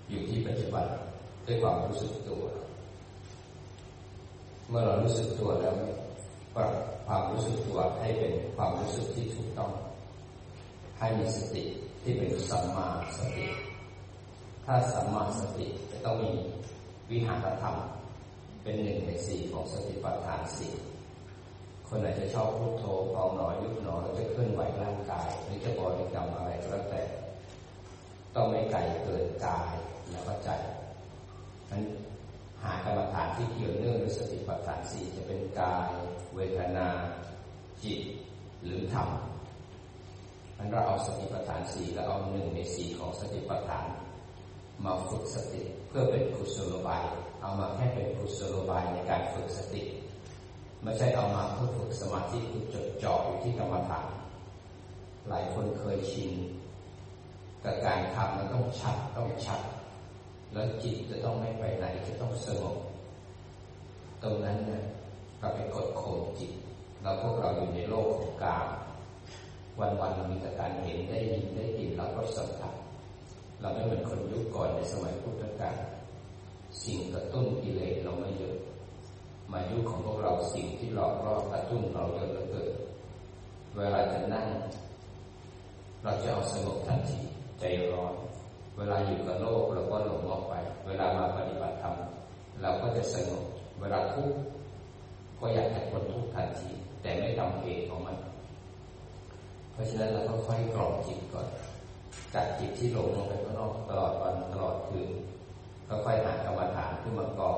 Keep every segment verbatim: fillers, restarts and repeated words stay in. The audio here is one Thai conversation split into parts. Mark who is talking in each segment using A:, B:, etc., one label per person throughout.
A: อยู่ที่ปัจจุบันด้วยความรู้สึกตัวเมื่อเรารู้สึกตัวแล้วปรับความรู้สึกตัวให้เป็นความรู้สึกที่ถูกต้องให้มีสติที่เป็นสัมมาสติถ้าสัมมาสติจะต้องมีวิหารธรรมเป็นหนึ่งในสี่ของสติปัฏฐานสี่คนไหนจะชอบพุทโธพองหนอยุบหนอแล้วจะเคลื่อนไหวร่างกายหรือจะบริกรรมอะไรก็แล้วแต่ต้องไม่ไกลเกินกายแล้วก็ใจนั้นหากรรมฐานที่เกี่ยวเนื่องด้วยสติปัฏฐานสี่จะเป็นกายเวทนาจิตหรือธรรมนั้นเราเอาสติปัฏฐานสี่แล้วเอาหนึ่งในสี่ของสติปัฏฐานมาฝึกสติเพื่อเป็นกุศโลบายเอามาแค่เป็นกุศโลบายในการฝึกสติไม่ใช่เอามาเพื่อฝึกสมาธิคือจดจ่ออยู่ที่กรรมฐานหลายคนเคยชินกับการทำมันต้องชัดต้องชัดแล้วจิตจะต้องไม่ไปไหนจะต้องสงบตรงนั้นเนี่ยก็ไปกดข่มจิตแล้วพวกเราอยู่ในโลกของกามวันๆเรามีแต่การเห็นได้ยินได้กลิ่นแล้วก็สัมผัสเราไม่เหมือนคนยุคก่อนในสมัยพุทธกาลสิ่งกระตุ้นกิเลสเราไม่เยอะมายุคของพวกเราสิ่งที่หลอกล่อกระตุ้นเราเยอะเหลือเกินเวลาจะนั่งเราจะเอาสงบทันทีใจร้อนเวลาอยู่กับโลกเราก็หลงออกไปเวลามาปฏิบัติธรรมเราก็จะสงบเวลาทุกข์ก็อยากให้พ้นทุกข์ทันทีแต่ไม่ทำเหตุของมันเพราะฉะนั้นเราก็ค่อยกล่อมจิตก่อนจากจิตที่หลงลงไปข้างนอกตลอดวันตลอดคืนก็ค่อยหากรรมฐานขึ้นมากอง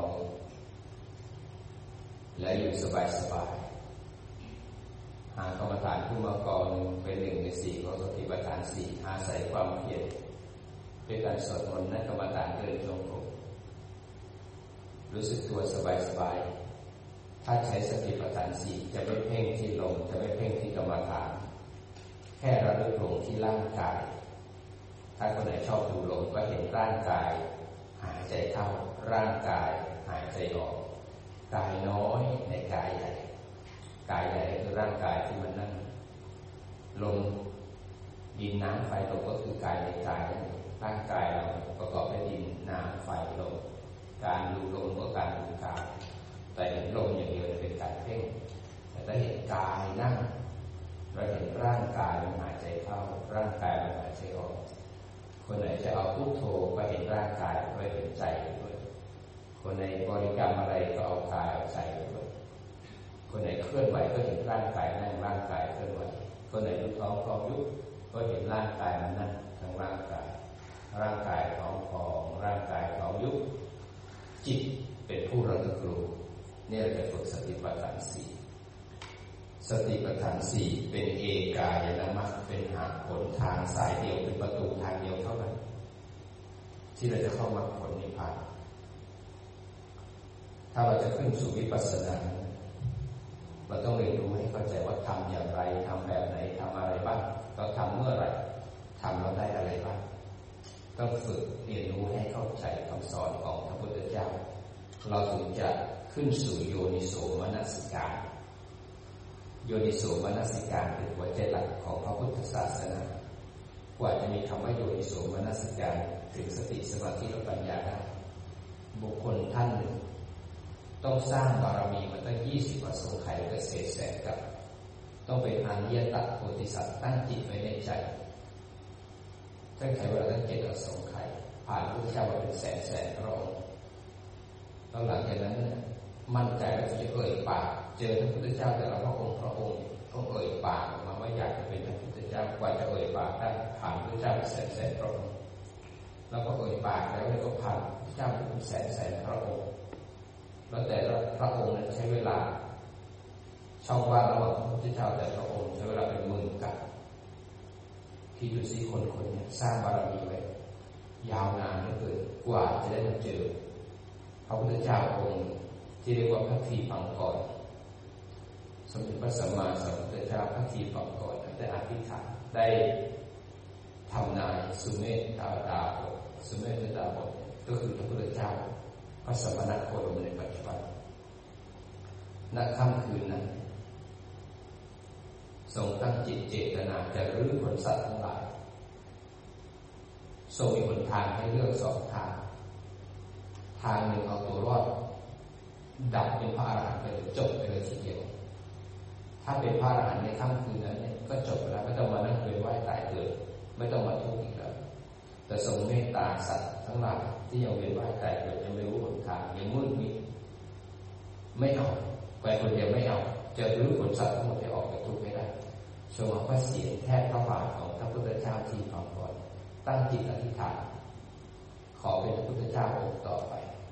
A: และอยู่สบายๆหากรรมฐานขึ้นมากองเป็นหนึ่งในสี่ของสติปัฏฐานสี่อาศัยความเพียรด้วยการสวดมนต์นั่งกรรมฐานเดินจงกรมรู้สึกตัวสบายๆถ้าใช้สติปัฏฐานสี่จะไม่เพ่งที่ลมจะไม่เพ่งที่กรรมฐานแค่ระลึกลงที่ร่างกายถ้าคนไหนชอบดูลมก็เห็นร่างกายหายใจเข้าร่างกายหายใจออกกายน้อยในกายใหญ่กายใหญ่คือร่างกายที่มันนั่งลมดินน้ำไฟลมก็คือกายในกายร่างกายเราประกอบด้วยดินน้ำไฟลมการดูลมก็การดูกายแต่เห็นลมอย่างเดียวเป็นการเพ่งแต่ถ้าเห็นกายนั่งเราเห็นร่างกายมันหายใจเข้าร่างกายมันหายใจออกคนไหนจะเอาพุทโธก็เห็นร่างกายก็เห็นใจด้วยคนไหนบริกรรมอะไรก็เอากายเอาใจด้วยคนไหนเคลื่อนไหวก็เห็นร่างกายนั่งร่างกายเคลื่อนไหวคนไหนดูท้องพองยุบก็เห็นร่างกายมันนั่งทั้งร่างกายร่างกายท้องพองร่างกายท้องยุบจิตเป็นผู้ระลึกรู้นี่เราจะฝึกสติปัฏฐานสี่สติปัฏฐานสี่เป็นเอกายนะมรรคเป็นหาผลทางสายเดียวเป็นประตูทางเดียวเท่านั้นที่เราจะเข้ามรรคผลนิพพานถ้าเราจะขึ้นสู่วิปัสสนาเราต้องเรียนรู้ให้เข้าใจว่าทำอย่างไรทำแบบไหนทำอะไรบ้างเราทำเมื่อไหร่ทำเราได้อะไรบ้างต้องฝึกเรียนรู้ให้เข้าใจคำสอนของพระพุทธเจ้าเราถึงจะขึ้นสู่โยนิโสมนสิการโยนิโสมนสิการเป็นหัวใจหลักของพระพุทธศาสนากว่าจะมีคำว่าโยนิโสมนสิการถึงสติสมาธิและปัญญาได้บุคคลท่านหนึ่งต้องสร้างบารมีมาตั้งยี่สิบอสงไขยเกษตรแสนกับต้องเป็นอริยตัตโพธิสัตว์ตั้งจิตไว้ในใจตั้งแต่เวลาตั้งเจ็ดอสงไขยผ่านพระพุทธเจ้ามาเป็นแสนแสนพระองค์แล้วหลังจากนั้นมั่นใจว่าจะเอ่ยปากเจอพระพุทธเจ้าแต่ละพระองค์พระองค์ต้องเอ่ยปากออกมาว่าอยากจะเป็นพระพุทธเจ้ากว่าจะเอ่ยปากได้ผ่านพระพุทธเจ้าเป็นแสนแสนพระองค์แล้วก็เอ่ยปากแล้วก็ผ่านพระเจ้าเป็นแสนแสนพระองค์แล้วแต่ละพระองค์นั้นใช้เวลาช่องว่างระหว่างพระพุทธเจ้าแต่พระองค์ใช้เวลาเป็นหมื่นกับที่ดูสิคนคนนี้สร้างบารมีไว้ยาวนานเหลือเกินกว่าจะได้มาเจอพระพุทธเจ้าองค์ที่เรียกว่าพระทีปังกรสมเด็จพระสัมมาสัมพุทธเจ้าพระทีปังกรได้อธิษฐานได้ทำนายสุเมธดาดาบทสุเมธดาบทก็คือพระพุทธเจ้าพระสมณโคดมในปัจจุบันณค่ำคืนนั้นทรงตั้งจิตเจตนาจะรื้อขนสัตว์ทั้งหลายทรงมีหนทางให้เลือกสองทางทางหนึ่งเอาตัวรอดดับเป็นพระอรหันต์ไปเลยจบไปเลยทีเดียวถ้าเป็นพระอรหันต์ในค่ำคืนนั้นเนี่ยก็จบแล้วไม่ต้องมานั่งเวียนว่ายตายเกิดไม่ต้องมาทุกข์อีกแล้วแต่ทรงเมตตาสัตว์ทั้งหลายที่ยังเวียนว่ายตายเกิดยังไม่รู้หนทางยังมืดมิดไม่เอาไปคนเดียวไม่เอาจะรู้ผลสัตว์ทั้งหมดให้ออกจากทุกข์ไม่ได้ทรงเอาพระเศียรแทบพระบาทของพระพุทธเจ้าที่พร้อมก่อนตั้งจิตอธิษฐานขอเป็นพระพุทธเจ้าองค์ต่อไป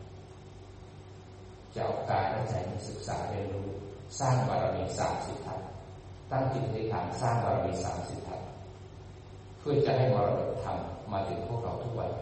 A: จะเอากายและใจมาศึกษาเรียนรู้สร้างบารมีสามสิบทัศน์ตั้งจิตอธิษฐานสร้างบารมีสามสิบทัศน์เพื่อจะให้มรดกธรรมมาถึงพวกเราทุกวัน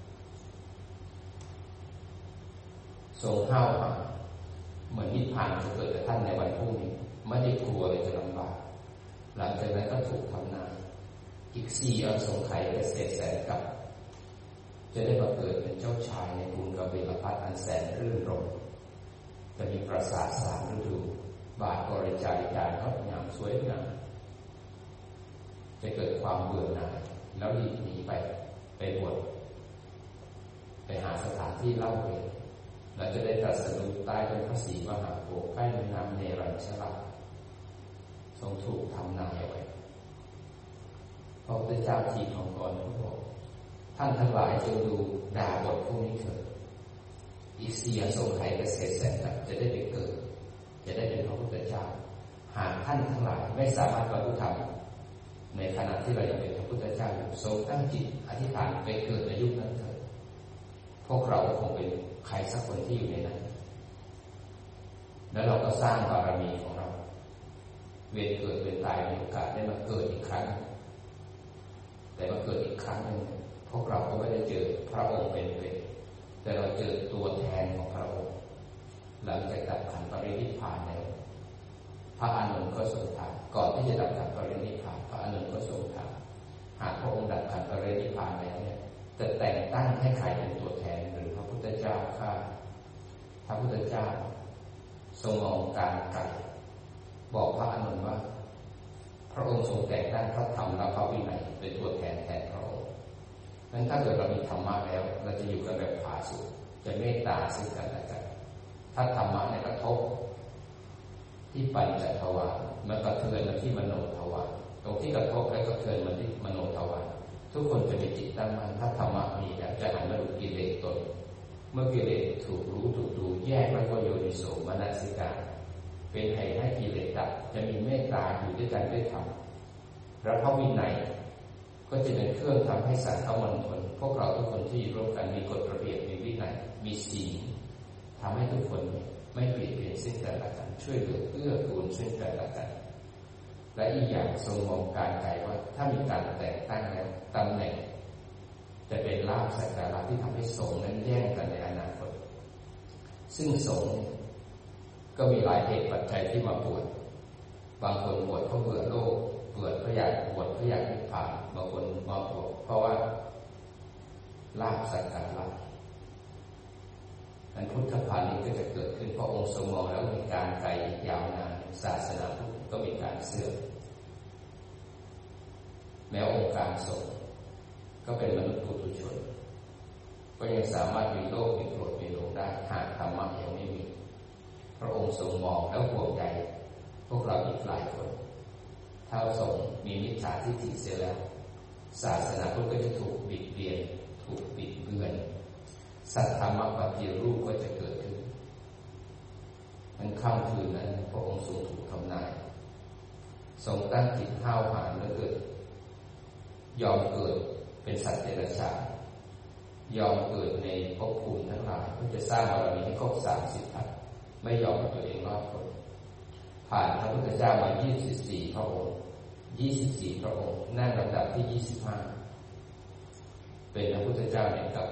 A: ทรงห้าวหาญเหมือนนิพพานจะเกิดกับท่านในวันพรุ่งนี้ไม่ได้กลัวเลยจะลำบากหลังจากนั้นก็ถูกทำนายอีกสี่อสงไขยเกษตรแสนกับจะได้มาเกิดเป็นเจ้าชายในกรุงกบิลพัสอันแสนรื่นรมย์จะมีปราสาทสามฤดูบาทบริจาริกางดงามสวยงามจะเกิดความเบื่อหน่ายแล้วหลีกหนีไปไปบวชไปหาสถานที่เล่าเรียนแล้วจะได้ตรัสรู้ใต้ต้นพระศรีมหาโพธิ์ใกล้แม่น้ำเนรัญชราทรงถูกทำนายเอาไว้พระพุทธเจ้าทีของก่อนเขาบอกท่านทั้งหลายจงดูด่าบทพวกนี้เถิดอีกสี่อสงไขยเกษตรแสนกับจะได้ไปเกิดจะได้เป็นพระพุทธเจ้าหากท่านทั้งหลายไม่สามารถบรรลุธรรมในขณะที่เรายังเป็นพระพุทธเจ้าอยู่ทรงตั้งจิตอธิษฐานไปเกิดในยุคนั้นเถิดพวกเราคงเป็นใครสักคนที่อยู่ในนั้นแล้วเราก็สร้างบารมีของเราเวียนเกิดเวียนตายมีโอกาสได้มาเกิดอีกครั้งแต่มาเกิดอีกครั้งหนึ่งพวกเราก็ไม่ได้เจอพระองค์เป็นๆแต่เราเจอตัวแทนของพระองค์หลังจากดับขันธ์ปรินิพพานแล้วพระอานนท์ก็ทรงถามก่อนที่จะดับขันธ์ปรินิพพานพระอานนท์ก็ทรงถามหากพระองค์ดับขันธ์ปรินิพพานแล้วเนี่ยจะแต่งตั้งให้ใครเป็นตัวแทนหรือพระพุทธเจ้าข้าพระพุทธเจ้าทรงมองการไกลบอกพระอานนท์ว่าพระองค์ทรงแต่งตั้งพระธรรมและพระวินัยเป็นตัวแทนแทนพระองค์นั้นถ้าเกิดเรามีธรรมะแล้วเราจะอยู่กันแบบผาสุกจะเมตตาซึ่งกันและกันถ้าธรรมะในกระทบที่ปัญจทวารมันกระเทือนมาที่มโนทวารตรงที่กระทบแล้วกระเทือนมาที่มโนทวารทุกคนจะมีจิตตั้งมั่นถ้าธรรมะมีแล้วจะหันมาดูกิเลสตนเมื่อกิเลสถูกรู้ถูกดูแยกไว้ก็โยนิโสมนสิการเป็นเหตุให้กิเลสดับจะมีเมตตาอยู่ด้วยกันด้วยธรรมแล้วพระวินัยก็จะเป็นเครื่องทำให้สัตว์เขามณฑลพวกเราทุกคนที่ร่วมกันมีกฎระเบียบมีวินัยมีศีลทำให้ทุกคนไม่เปลี่ยนเปลี่ยนซึ่งกันและกันช่วยเหลือเอื้อกูลซึ่งกันและกันและอีกอย่างทรงมองการไกลว่าถ้ามีการแต่งตั้งแล้วตำแหน่งจะเป็นลาภสักการะที่ทำให้สงฆ์นั้นแย่งกันในอนาคตซึ่งสงฆ์ก็มีหลายเหตุปัจจัยที่มาบวชบางคนบวชเพราะเบื่อโลกบวชเพราะอยากบวชเพราะอยากนิพพานบางคนมาบวชเพราะว่าลาภสักการะนั้นพุทธภาณิชย์ก็จะเกิดขึ้นเพราะองค์ทรงมองแล้วมีการไกลยาวนานศาสนาพุทธก็มีการเสื่อมแม้องค์การสงฆ์ก็เป็นมนุษย์ปุถุชนก็ยังสามารถมีโลกมีโกรธมีหลงได้หากธรรมะยังไม่มีพระองค์ทรงมองแล้วห่วงใยพวกเราอีกหลายคนถ้าทรงมีมิจฉาทิฏฐิเสียแล้วศาสนาพุทธก็จะถูกบิดเบียนถูกบิดเบือนสัทธรรมปฏิรูปก็จะเกิดขึ้นมันค่ำคืนนั้นพระองค์ทรงถูกทำนายทรงตั้งจิตห้าวหาญแล้วเกิดยอมเกิดเป็นสัตว์เดรัจฉานยอมเกิดในภพภูมิทั้งหลายเพื่อจะสร้างบารมีให้ครบสามสิบทัศน์ไม่ยอมให้ตัวเองรอดพ้นผ่านพระพุทธเจ้ามายี่สิบสี่พระองค์ยี่สิบสี่พระองค์นั่งลำดับที่ยี่สิบห้าเป็นพระพุทธเจ้าในกับ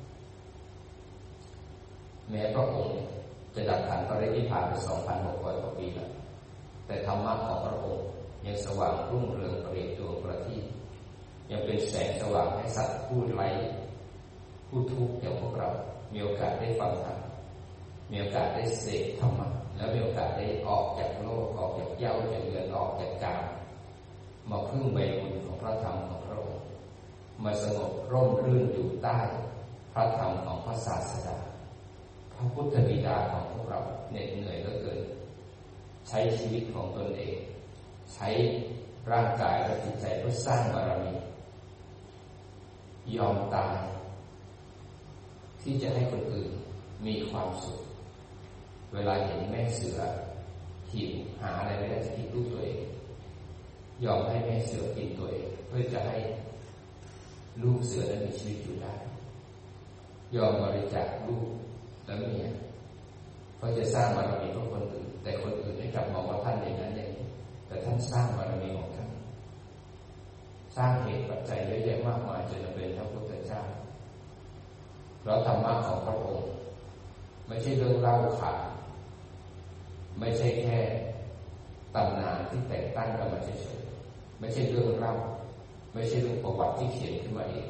A: แม้พระองค์จะดับขันธ์ปรินิพพานไป สองพันหกร้อย กว่าปีแล้วแต่ธรรมะของพระองค์ยังสว่างรุ่งเรืองเปรียบดวงประทีปยังเป็นแสงสว่างให้สัตว์ผู้ไร้ผู้ทุกข์อย่างพวกเรามีโอกาสได้ฟังธรรมมีโอกาสได้เสพธรรมะแล้วมีโอกาสได้ออกจากโลกออกจากเหย้าจากเรือนออกจากกามมาพึ่งใบบุญของพระธรรมของพระองค์มาสงบร่มรื่นอยู่ใต้พระธรรมของพระศาสดาพระพุทธบิดาของพวกเราเหน็ดเหนื่อยเหลือเกินใช้ชีวิตของตนเองใช้ร่างกายและจิตใจเพื่อสร้างบารมียอมตายที่จะให้คนอื่นมีความสุขเวลาเห็นแม่เสือหิวหาอะไรไม่ได้จะกินลูกตัวเองยอมให้แม่เสือกินตัวเองเพื่อจะให้ลูกเสือนั้นมีชีวิตอยู่ได้ยอมบริจาคลูกและเมียเพราะจะสร้างบารมีเพื่อคนอื่นแต่คนอื่นไม่กลับมองว่าท่านอย่างนั้นอย่างนี้แต่ท่านสร้างบารมีของท่านสร้างเหตุปัจจัยเยอะแยะมากมายจนเป็นพระพุทธเจ้าเพราะธรรมะของพระองค์ไม่ใช่เรื่องเล่าขานไม่ใช่แค่ตำนานที่แต่งตั้งกันมาเฉยๆไม่ใช่เรื่องเล่าไม่ใช่เรื่องประวัติที่เขียนขึ้นมาเอง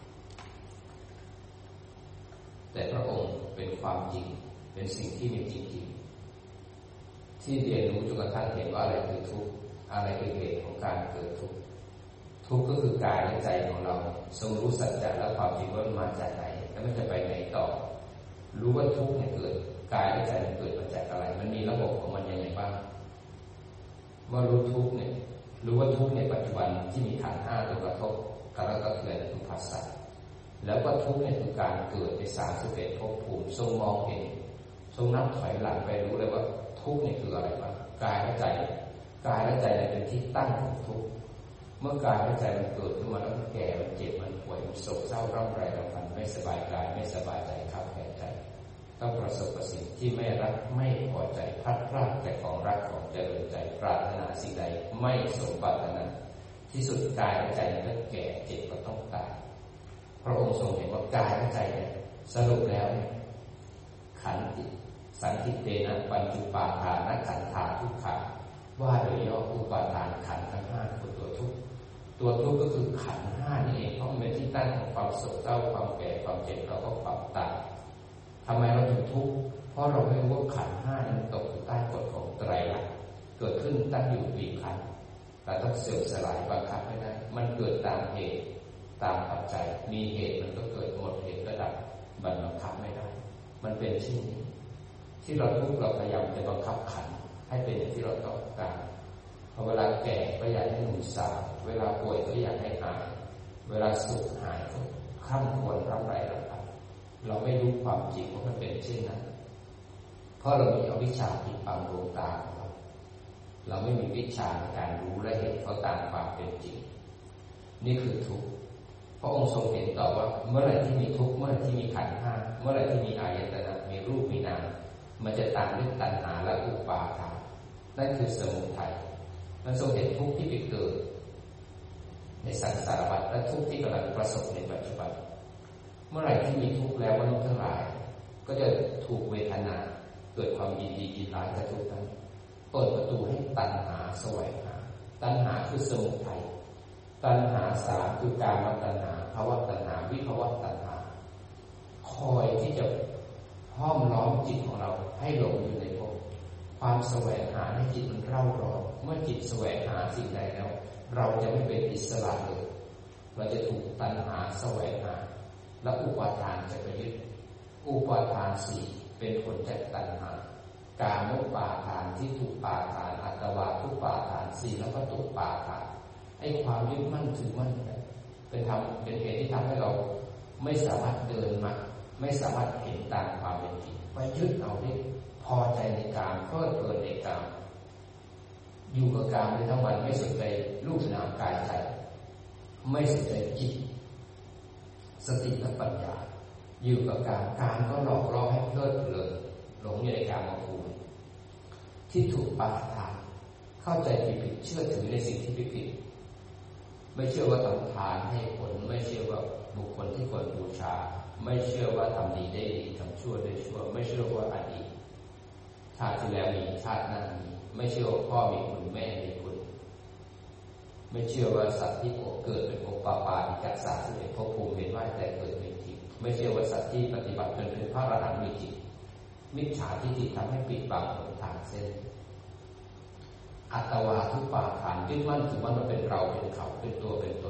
A: แต่พระองค์เป็นความจริงเป็นสิ่งที่มีจริงๆที่เรียนรู้จนกระทั่งเห็นว่าอะไรคือทุกข์อะไรคือเหตุของการเกิดทุกข์ทุกข์ก็คือกายและใจของเราทรงรู้สัจจะและความจริงว่ามันมาจากไหนแล้วมันจะไปไหนต่อรู้ว่าทุกข์เนี่ยเกิดกายและใจมันเกิดมาจากอะไรมันมีระบบของมันยังไงบ้างเมื่อรู้ทุกข์เนี่ยรู้ว่าทุกข์ในปัจจุบันที่มีขันธ์ห้าตัวกระทบกระทบเทือนทุกภาษาแล้วก็ทุกข์เนี่ยคือการเกิดในสามสิบเอ็ดภพภูมิทรงมองเห็นทรงนับถอยหลังไปรู้เลยว่าทุกข์เนี่ยคืออะไรบ้างกายและใจกายและใจเนี่ยเป็นที่ตั้งของทุกข์เมื่อกายและใจมันเกิดขึ้นมาแล้วมันแก่มันเจ็บมันป่วยมันโศกเศร้าร่ำไรรำพันไม่สบายกายไม่สบายใจขับแข็งใจต้องประสบกับสิ่งที่ไม่รักไม่พอใจพลัดพรากจากของรักของเจริญใจปรารถนาสิ่งใดไม่สมปรารถนาที่สุดกายและใจก็แก่เจ็บก็ต้องตายพระองค์ทรงเห็นว่ากายและใจเนี่ยสรุปแล้วเนี่ยขันติสันติเตนะปัญจุปาทานขันธาทุกขาว่าโดยย่ออุปาทานขันธ์ทั้งห้าคือตัวทุกข์ตัวทุกข์ก็คือขันธ์ห้านี่เองเพราะมันเป็นที่ตั้งของความโศกเศร้าความแก่ความเจ็บแล้วก็ความตายทำไมเราถึงทุกข์เพราะเราไม่รู้ว่าขันธ์ห้านั้นตกอยู่ใต้กฎของไตรลักษณ์เกิดขึ้นตั้งอยู่ปีขันธ์แต่ต้องเสื่อมสลายบังคับไม่ได้มันเกิดตามเหตุตามปัจจัยมีเหตุมันก็เกิดหมดเหตุระดับมันบังคับไม่ได้มันเป็นเช่นนี้ที่เราทุกข์เราพยายามจะบังคับขันธ์ให้เป็นอย่างที่เราต้องการพอเวลาแก่ก็อยากให้หนุ่มสาวเวลาป่วยก็อยากให้หายเวลาสุขหายก็ข้ามควรรับไรรับไปเราไม่รู้ความจริงว่ามันเป็นเช่นนั้นเพราะเรามีอวิชชาปิดบังดวงตาของเราเราไม่มีวิชาในการรู้และเห็นเขาตามความเป็นจริงนี่คือทุกข์พระองค์ทรงเห็นต่อว่าเมื่อไหร่ที่มีทุกข์เมื่อไหร่ที่มีขันธ์ห้าเมื่อไหร่ที่มีอายตนะมีรูปมีนามมันจะตามด้วยตัณหาและอุปาทานนั่นคือสมุทัยมันทรงเห็นทุกข์ที่ไปเกิดในสังสารวัฏและทุกข์ที่กำลังประสบในปัจจุบันเมื่อไหร่ที่มีทุกข์แล้วมนุษย์ทั้งหลายก็จะถูกเวทนาเกิดความยินดียินร้ายกับทุกข์นั้นเปิดประตูให้ตัณหาแสวงหาตัณหาคือสมุทัยตัณหาสามคือกามตัณหาภวตัณหาวิภวตัณหาคอยที่จะห้อมล้อมจิตของเราให้หลงอยู่ในภพความแสวงหาให้จิตมันเร่าร้อนเมื่อจิตแสวงหาสิ่งใดแล้วเราจะไม่เป็นอิสระเลยเราจะถูกตัณหาแสวงหาและอุปาทานจะไปยึดอุปาทานสี่เป็นผลจากตัณหากามุปาทานทิฏฐุปาทานอัตวาทุปาทานสี่แล้วก็ตุปาทานไอ้ความยึดมั่นถือมั่นเป็นทำเป็นเหตุที่ทำให้เราไม่สามารถเดินมาไม่สามารถเห็นตามความเป็นจริงไปยึดเอาที่พอใจในการเพลิดเพลินในการอยู่กับการในทั้งวันไม่สนใจรูปนามกายใจไม่สนใจจิตสติและปัญญาอยู่กับการการก็หลอกล่อให้เพลิดเพลินหลงอยู่ในการมาคูที่ถูกปาทานเข้าใจผิดเชื่อถือในสิ่งที่ผิดไม่เชื่อว่าทำทานให้ผลไม่เชื่อว่าบุคคลที่ควรบูชาไม่เชื่อว่าทำดีได้ดีทำชั่วได้ชั่วไม่เชื่อว่าอดีตชาติที่แล้วมีชาติหน้ามีไม่เชื่อว่าพ่อมีคุณแม่มีคุณไม่เชื่อว่าสัตว์ที่เกิดเป็นโอปปาติกัสสะที่เป็นภพภูมิเป็นว่ายแต่เกิดเป็นจริงไม่เชื่อว่าสัตว์ที่ปฏิบัติจนเป็นพระอรหันต์มีจริงมิจฉาทิฏฐิทำให้ปิดบังหนทางเส้นอัตวาทุปาทานยึดมั่นถือว่ามันเป็นเราเป็นเขาเป็นตัวเป็นตน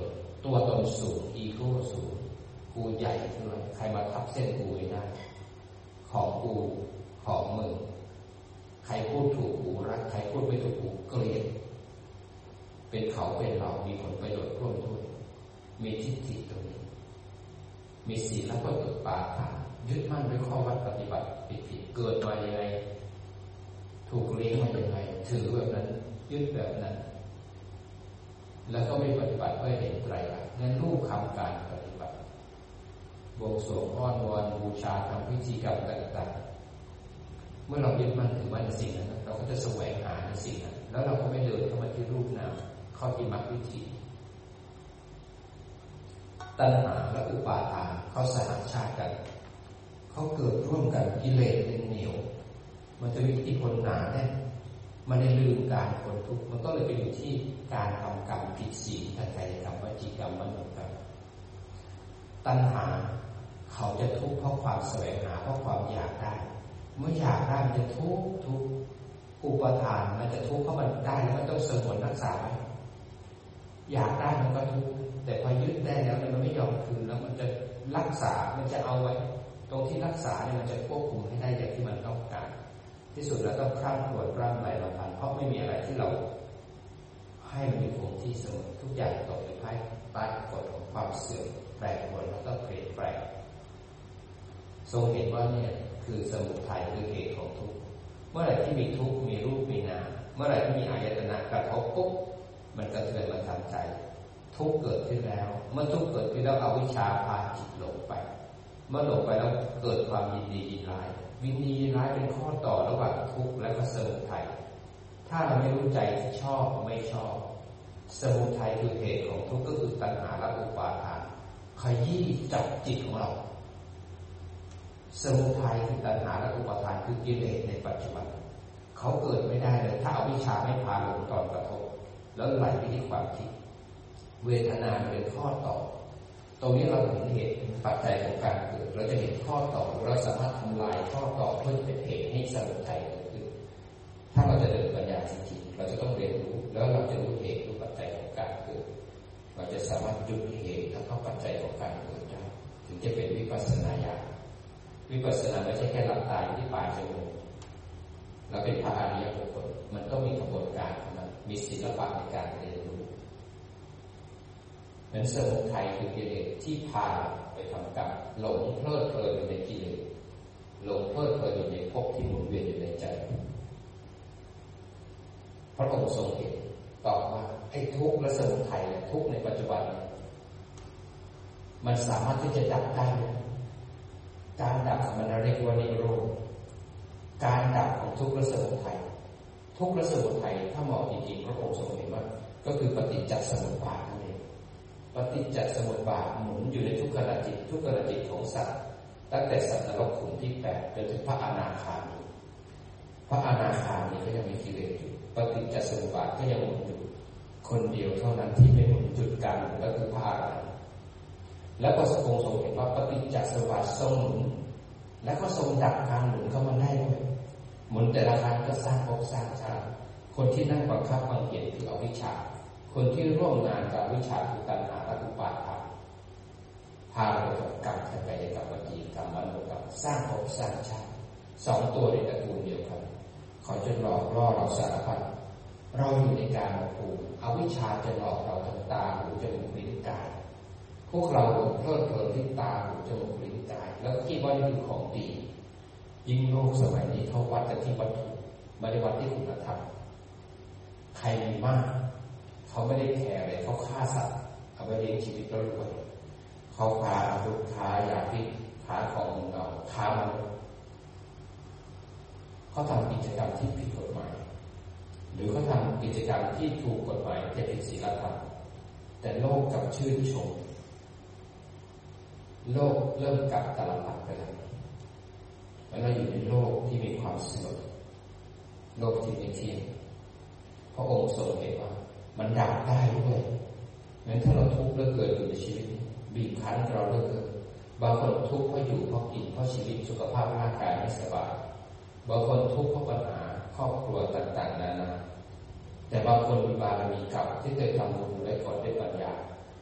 A: ตัวตนสูงอีโก้สูงกูใหญ่ขึ้นมาใครมาทับเส้นกูไม่ได้ของกูของมึงใครพูดถูกกูรักใครพูดไม่ถูกกูเกลียดเป็นเขาเป็นเรามีผลประโยชน์ร่วมด้วยมีทิฏฐิตรงนี้มีศีลและตุปาทานยึดมั่นด้วยข้อวัดปฏิบัติผิดๆเกิดมายังไงถูกเลี้ยงมายังไงถือแบบนั้นยึดแบบนั้นแล้วก็ไม่ปฏิบัติเพื่อเห็นไตรลักษณ์นั่นรูปคำการปฏิบัติบวงสรวงอ้อนวอนบูชาทำพิธีกรรมต่างๆเมื่อเรายึดมั่นถือมั่นในสิ่งนั้นเราก็จะแสวงหาในสิ่งนั้นแล้วเราก็ไม่เดินเข้ามาที่รูปนามเข้าที่มรรควิธีตัณหาและอุปาทานเขาสหชาติกันเขาเกิดร่วมกันกิเลสเป็นเหนียวมันจะมีอิทธิพลหนาแน่มันได้ลืมการพ้นทุกข์มันก็เลยไปอยู่ที่การทำกรรมผิดศีลทางกายกรรมวจีกรรมมโนกรรมตัณหาเขาจะทุกข์เพราะความแสวงหาเพราะความอยากได้เมื่ออยากได้มันจะทุกข์ทุกข์อุปทานมันจะทุกข์เพราะมันได้แล้วมันต้องสงวนรักษาไว้อยากได้มันก็ทุกข์แต่พอยึดได้แล้วเนี่ยมันไม่ยอมคืนแล้วมันจะรักษามันจะเอาไว้ตรงที่รักษาเนี่ยมันจะควบคุมให้ได้อย่างที่มันต้องการที่สุดแล้วก็คร่ำครวญร่ำไรรำพันเพราะไม่มีอะไรที่เราให้มันอยู่คงที่เสมอทุกอย่างตกอยู่ภายใต้กฎของความเสื่อมแปรปรวนแล้วก็เปลี่ยนแปลงทรงเห็นว่าเนี่ยคือสมุทัยคือเหตุของทุกข์เมื่อไหร่ที่มีทุกข์มีรูปมีนามเมื่อไหร่ที่มีอายตนะกระทบปุ๊บมันกระเทือนมาทางใจทุกข์เกิดขึ้นแล้วเมื่อทุกข์เกิดขึ้นแล้วอวิชชาพาจิตหลงไปเมื่อหลงไปแล้วเกิดความยินดียินร้ายยินดียินร้ายเป็นข้อต่อระหว่างทุกข์และก็สมุทัยถ้าเราไม่รู้ใจชอบไม่ชอบสมุทัยคือเหตุของทุกข์ก็คือตัณหาและอุปาทานขยี้จับจิตของเราสมุทัยคือตัณหาและอุปาทานคือกิเลสในปัจจุบันเขาเกิดไม่ได้เลยถ้าอวิชชาไม่พาหลงตอนกระทบแล้วไหลไปที่ความคิดเวทนาเป็นข้อต่อตรงนี้เราเห็นเหตุปัจจัยของการเกิดเราจะเห็นข้อต่อเราสามารถทำลายข้อต่อเพื่อเป็นเหตุให้สมุทัยเกิดขึ้นถ้าเราจะเดินปัญญาจริงๆเราจะต้องเรียนรู้แล้วเราจะรู้เหตุรู้ปัจจัยของการเกิดเราจะสามารถหยุดเหตุและก็ปัจจัยของการเกิดได้ถึงจะเป็นวิปัสสนาญาณวิปัสสนาไม่ใช่แค่หลับตาอยู่ที่ปลายจมูกเราเป็นพระอริยบุคคลมันก็มีกระบวนการของมันมีศิลปะในการเรียนรู้เหมือนสมุทัยคือกิเลสที่พาไปทำกรรมหลงเพลิดเพลินอยู่ในกิเลสหลงเพลิดเพลินอยู่ในภพที่หมุนเวียนอยู่ในใจพระองค์ทรงเห็นตอบว่าไอ้ทุกข์และสมุทัยทุกข์ในปัจจุบันมันสามารถที่จะดับได้การดับมันเรียกว่านิโรธการดับของทุกข์และสมุทัยทุกข์และสมุทัยถ้ามองจริงๆพระองค์ทรงเห็นว่าก็คือปฏิจจสมุปบาทนั่นเองปฏิจจสมุปบาทหมุนอยู่ในทุกขณะจิตทุกขณะจิตของสัตว์ตั้งแต่สัตว์นรกขุมที่แปดจนถึงพระอนาคามีพระอนาคามีก็ยังมีกิเลสอยู่ปฏิจจสมุปบาทก็ยังหมุนอยู่คนเดียวเท่านั้นที่ไม่หมุนจุดกลางก็คือพระอรหันต์แล้วก็ทรงทรงเห็นว่าปฏิจจสมุปบาททรงหมุนแล้วก็ทรงดับการหมุนเข้ามาได้ด้วยหมุนแต่ละครั้งก็สร้างภพสร้างชาติคนที่นั่งบังคับบังเหียนคืออวิชชาคนที่ร่วมงานกับอวิชชาคือตัณหาและอุปาทานพาไปกับกรรมทางกายกรรมวจีกรรมมโนกรรมสร้างภพสร้างชาติสองตัวในตระกูลเดียวกันเขาจะหลอกล่อเราสารพัดเราอยู่ในการมาภูมิอวิชชาจะหลอกเราทางตาหูจมูกลิ้นกายพวกเราเพลิดเพลินที่ตาหูจมูกลิ้นกายแล้วคิดว่านี่คือของดียิ่งโลกสมัยนี้เขาวัดกันที่วัตถุไม่ได้วัดที่คุณธรรมใครมีมากเขาไม่ได้แคร์เลยเขาฆ่าสัตว์เอาไปเลี้ยงชีวิตแล้วรวยเขาพาอาวุธค้ายาพิษค้าของเงาค้ามนุษย์เขาทำกิจกรรมที่ผิดกฎหมายหรือเขาทำกิจกรรมที่ถูกกฎหมายแต่ผิดศีลธรรมแต่โลกกลับชื่นชมโลกเริ่มกลับตลปัดไปแล้วเราอยู่ในโลกที่มีความเสื่อมโลกที่ไม่เที่ยงพระองค์ทรงเห็นว่ามันดับได้ด้วยงั้นถ้าเราทุกข์เหลือเกินอยู่ในชีวิตบีบคั้นเราเหลือเกินบางคนทุกข์เพราะอยู่เพราะกินเพราะชีวิตสุขภาพร่างกายไม่สบายบางคนทุกข์เพราะปัญหาครอบครัวต่างๆนานาแต่บางคนมีบารมีเก่าที่เคยทำบุญไว้ก่อนด้วยปัญญา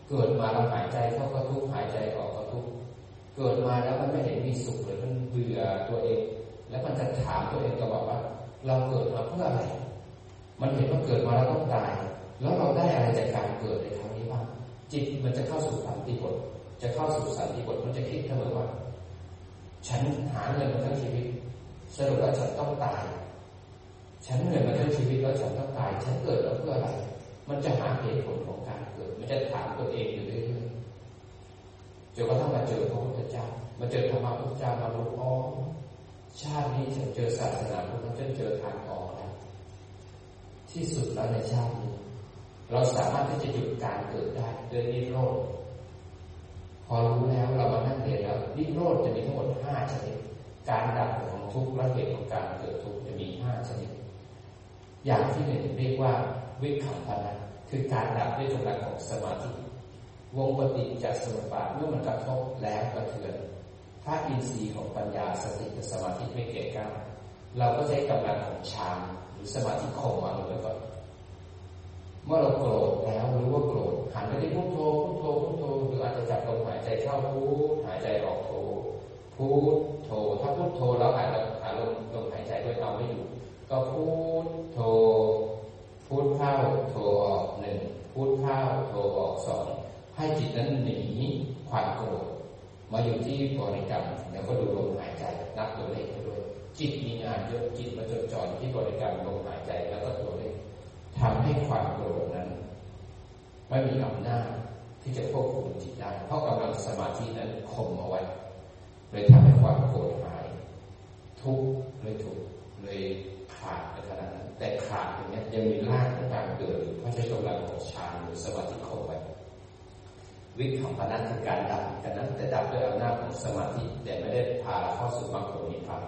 A: เกิดมาเราหายใจเข้าก็ทุกข์หายใจออกก็ทุกข์เกิดมาแล้วมันไม่เห็นมีสุขเลยมันเบื่อตัวเองแล้วมันจะถามตัวเองตลอดว่าเราเกิดมาเพื่ออะไรมันเห็นว่าเกิดมาแล้วต้องตายแล้วเราได้อะไรจากการเกิดในครั้งนี้บ้างจิตมันจะเข้าสู่สันติบทจะเข้าสู่สันติบทมันจะคิดเสมอว่าฉันหาเงินมาทั้งชีวิตสรุปแล้วฉันต้องตายฉันเหนื่อยมาทั้งชีวิตแล้วฉันต้องตายฉันเกิดแล้วเพื่ออะไรมันจะหาเหตุผลของการเกิดมันจะถามตัวเองอยู่เรื่อยๆจนกระทั่งมาเจอพระพุทธเจ้ามาเจอธรรมะพุทธเจ้ามารู้อ๋อชาตินี้ฉันเจอศาสนาพุทธฉันเจอทางออกแล้วที่สุดแล้วในชาตินี้เราสามารถที่จะหยุดการเกิดได้ด้วยนิโรธพอรู้แล้วเรามานั่งเรียนแล้วนิโรธจะมีทั้งหมดห้าชนิดการดับของทุกข์และเหตุของการเกิดทุกข์จะมีห้าชนิดอย่างที่หนึ่งเรียกว่าวิคัมปนะคือการดับด้วยกำลังของสมาธิวงปฏิจจสมุปบาทเมื่อมันกระทบแล้วกระเทือนถ้าอินทรีย์ของปัญญาสติกับสมาธิไม่เก่งกล้าเราก็ใช้กำลังของฌานหรือสมาธิข่มมาลงไปก่อนเมื่อเราโกรธแล้วรู้ว่าโกรธหันไปที่พุทโธพุทโธพุทโธหรืออาจจะจับลมหายใจเข้าพุทหายใจออกโธพุทโธถ้าพุทโธแล้วหายหายลมลมหายใจด้วยเอาไม่อยู่ก็พุทโธพุทเข้าโธออกหนึ่งพุทเข้าโธออกสองให้จิตนั้นหนีความโกรธมาอยู่ที่บริกรรมแล้วก็ดูลมหายใจนับตัวเลขไปด้วยจิตมีงานเยอะจิตมาจดจ่อที่บริกรรมลมหายใจแล้วก็ตัวเลขทำให้ความโกรธนั้นไม่มีอำนาจที่จะควบคุมจิตได้เพราะกำลังสมาธินั้นข่มเอาไว้เลยทำให้ความโกรธหายทุกข์เลยถูกเลยขาดไปขนาดนั้นแต่ขาดอย่างนี้ยังมีรากของการเกิดอยู่เพราะใช้กำลังของฌานหรือสมาธิข่มไว้วิคัมปนะคือการดับกันนั้นแต่ดับด้วยอำนาจของสมาธิแต่ไม่ได้พาเข้าสู่มรรคผลนิพพาน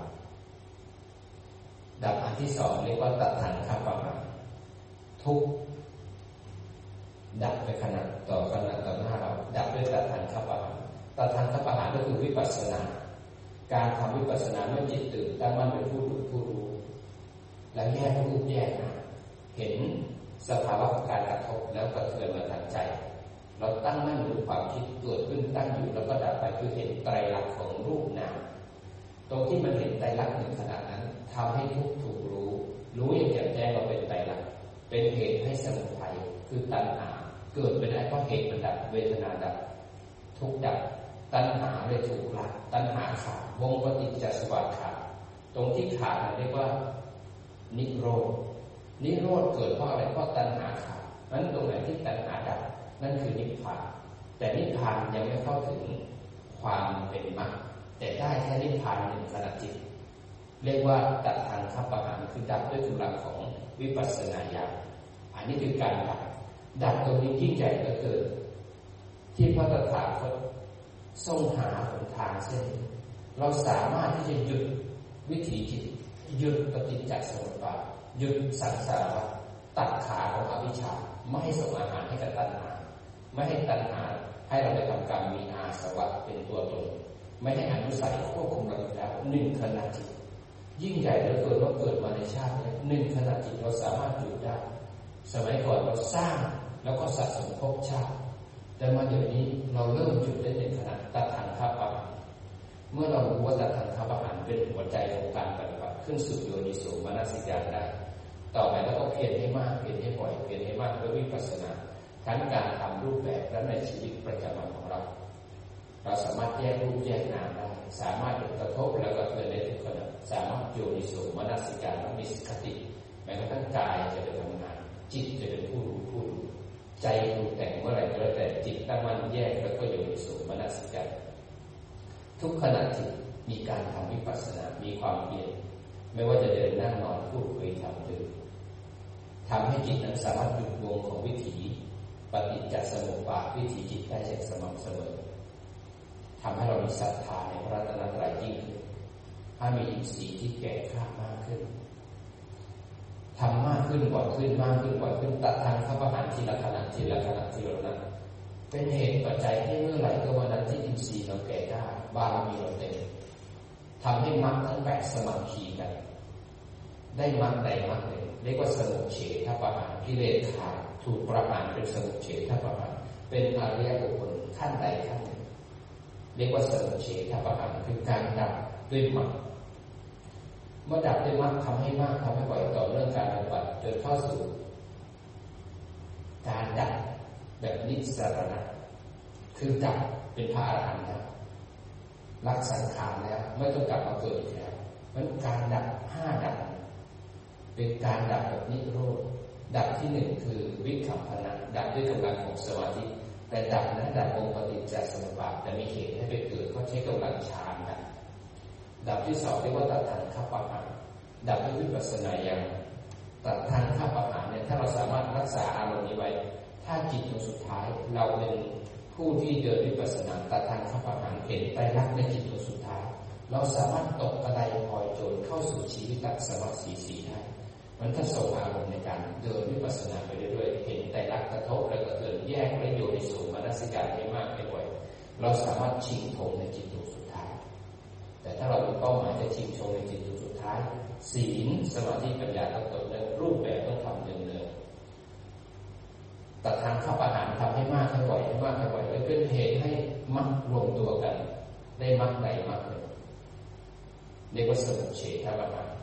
A: ดับอันที่สองเรียกว่าตัทังคปะหะทุกดับไปขณะต่อขณะต่อหน้าเราดับด้วยตัทังคปะหะตัทังคปะหะก็คือวิปัสสนาการทำวิปัสสนาเมื่อจิตตื่นตั้งมั่นเป็นผู้รู้ผู้รู้แล้วแยกรูปแยกนามเห็นสภาวะของการกระทบแล้วกระเทือนมาทางใจเราตั้งมั่นดูความคิดเกิดขึ้นตั้งอยู่แล้วก็ดับไปคือเห็นไตรลักษณ์ของรูปนามตรงที่มันเห็นไตรลักษณ์หนึ่งขนาดนั้นทำให้ทุกถูกรู้รู้อย่างแจ่มแจ้งว่าเป็นไตรลักษณ์เป็นเหตุให้สมุทัยคือตัณหาเกิดไปได้เพราะเหตุมันดับเวทนาดับทุกข์ดับตัณหาเลยถูกละตัณหาขาดวงปฏิจจสมุปบาทขาดตรงที่ขาดเรียกว่านิโรธนิโรธเกิดเพราะอะไรเพราะตัณหาขาดนั้นตรงไหนที่ตัณหาดับนั่นคือนิพพานแต่นิพพานยังไม่เข้าถึงความเป็นมรรคแต่ได้แค่นิพพานหนึ่งขณะจิตเรียกว่าตัทังคปะหะคือดับด้วยกำลังของวิปัสสนาญาณอันนี้คือการดับดับตรงนี้ยิ่งใหญ่เหลือเกินที่พระตถาคตทรงหาหนทางเส้นเราสามารถที่จะหยุดวิถีจิตหยุดปฏิจจสมุปบาทหยุดสังสารวัฏตัดขาของอวิชชาไม่ให้ส่งอาหารให้กับตัณหาไม่ให้ตัณหาให้เราไปทำกรรมมีอาสวะเป็นตัวตนไม่ให้อนุสัยควบคุมเราแล้วหนึ่งขณะจิตยิ่งใหญ่เหลือเกินว่าเกิดมาในชาตินี้หนึ่งขณะจิตเราสามารถหยุดได้สมัยก่อนเราสร้างแล้วก็สะสมภพชาติแต่มาเดี๋ยวนี้เราเริ่มหยุดได้ในขณะตัทังคปะหะเมื่อเรารู้ว่าตัทังคปะหะเป็นหัวใจของการปฏิบัติขึ้นสู่โยนิโสมนสิการได้ต่อไปเราก็เพียรให้มากเพียรให้บ่อยเพียรให้มากด้วยวิปัสสนาทั้งการทำรูปแบบและในชีวิตประจำวันของเราเราสามารถแยกรูปแยกนามได้สามารถกระทบแล้วก็เกิดได้ทุกขณะสามารถโยนิโสมนสิการมีสติแม้กระทั่งกายจะเป็นทำงานจิตจะเป็นผู้รู้ผู้รู้ใจปรุงแต่งเมื่อไหร่ก็แล้วแต่จิตตั้งมั่นแยกแล้วก็โยนิโสมนสิการทุกขณะจิตมีการทำวิปัสสนามีความเพียรไม่ว่าจะเดินนั่งนอนพูดคุยทำดื่มทำให้จิตนั้นสามารถหยุดวงของวิถีปฏิจจสมุปบาทวิถีจิตได้อย่างสม่ำเสมอทำให้เรามีศรัทธาในพระรัตนตรัยยิ่งขึ้นถ้ามีอินทรีย์ที่แก่กล้ามากขึ้นทำมากขึ้นบ่อยขึ้นมากขึ้นบ่อยขึ้นตัดทางข้าพหารทีละขณะทีละขณะทีละขณะเป็นเหตุปัจจัยที่เมื่อไหร่ก็วันนั้นที่อินทรีย์เราแก่กล้าบารมีเราเต็มทำให้มรรคทั้งแปดสมัครคีกันได้มรรคใดมรรคหนึ่งเรียกว่าสมุทเฉทประหารกิเลสขาดถูกประหารเป็นสมุทเฉทประหารเป็นอริยบุคคลขั้นใดขั้นหนึ่งเรียกว่าสมุเฉทประหารคือการดับด้วยมรรคเมื่อดับด้วยมรรคทำให้มากทำให้บ่อยต่อเรื่องการปฏิบัติจนเข้าสู่การดับแบบนิสรณะคือดับเป็นพระอรหันต์แล้วรักสังขารแล้วไม่ต้องกลับมาเกิดอีกแล้วมันการดับห้าดับเป็นการดับแบบนิโรธดับที่หนึ่งคือวิคัมภนะดับด้วยกำลังของสมาธิแต่ดับนะดับองค์ปฏิจจสมุปบาทแต่มีเหตุให้ไปเกิดก็ใช้กำลังฌานดับดับที่สองเรียกว่าตัดทางขับปะหารดับด้วยวิปัสสนาญาณตัดทางขับปะหารเนี่ยถ้าเราสามารถรักษาอารมณ์นี้ไว้ถ้าจิตดวงสุดท้ายเราเป็นผู้ที่เดินวิปัสสนาตัดทางขับปะหารเห็นไตรลักษณ์ในจิตดวงสุดท้ายเราสามารถตกกระไดพลอยโจรเข้าสู่ชีวิตสมาธิสีได้มันถ้าส่งอารมณ์ในการเดินวิปัสสนาไปเรื่อยๆเห็นไตรลักษณ์กระทบและกระเทือนแยกและโยนิโสมนสิการให้มากให้บ่อยเราสามารถชิงธงในจิตดวงสุดท้ายแต่ถ้าเรามีเป้าหมายจะชิงธงในจิตดวงสุดท้ายศีลสมาธิปัญญาต้องต่อเนื่องรูปแบบต้องทำเนืองๆแต่ทางเข้าอาหารทำให้มากให้บ่อยให้มากให้บ่อยและเป็นเหตุให้มรรครวมตัวกันได้มรรคใดมรรคหนึ่งเรียกว่าสมุเฉทประหาร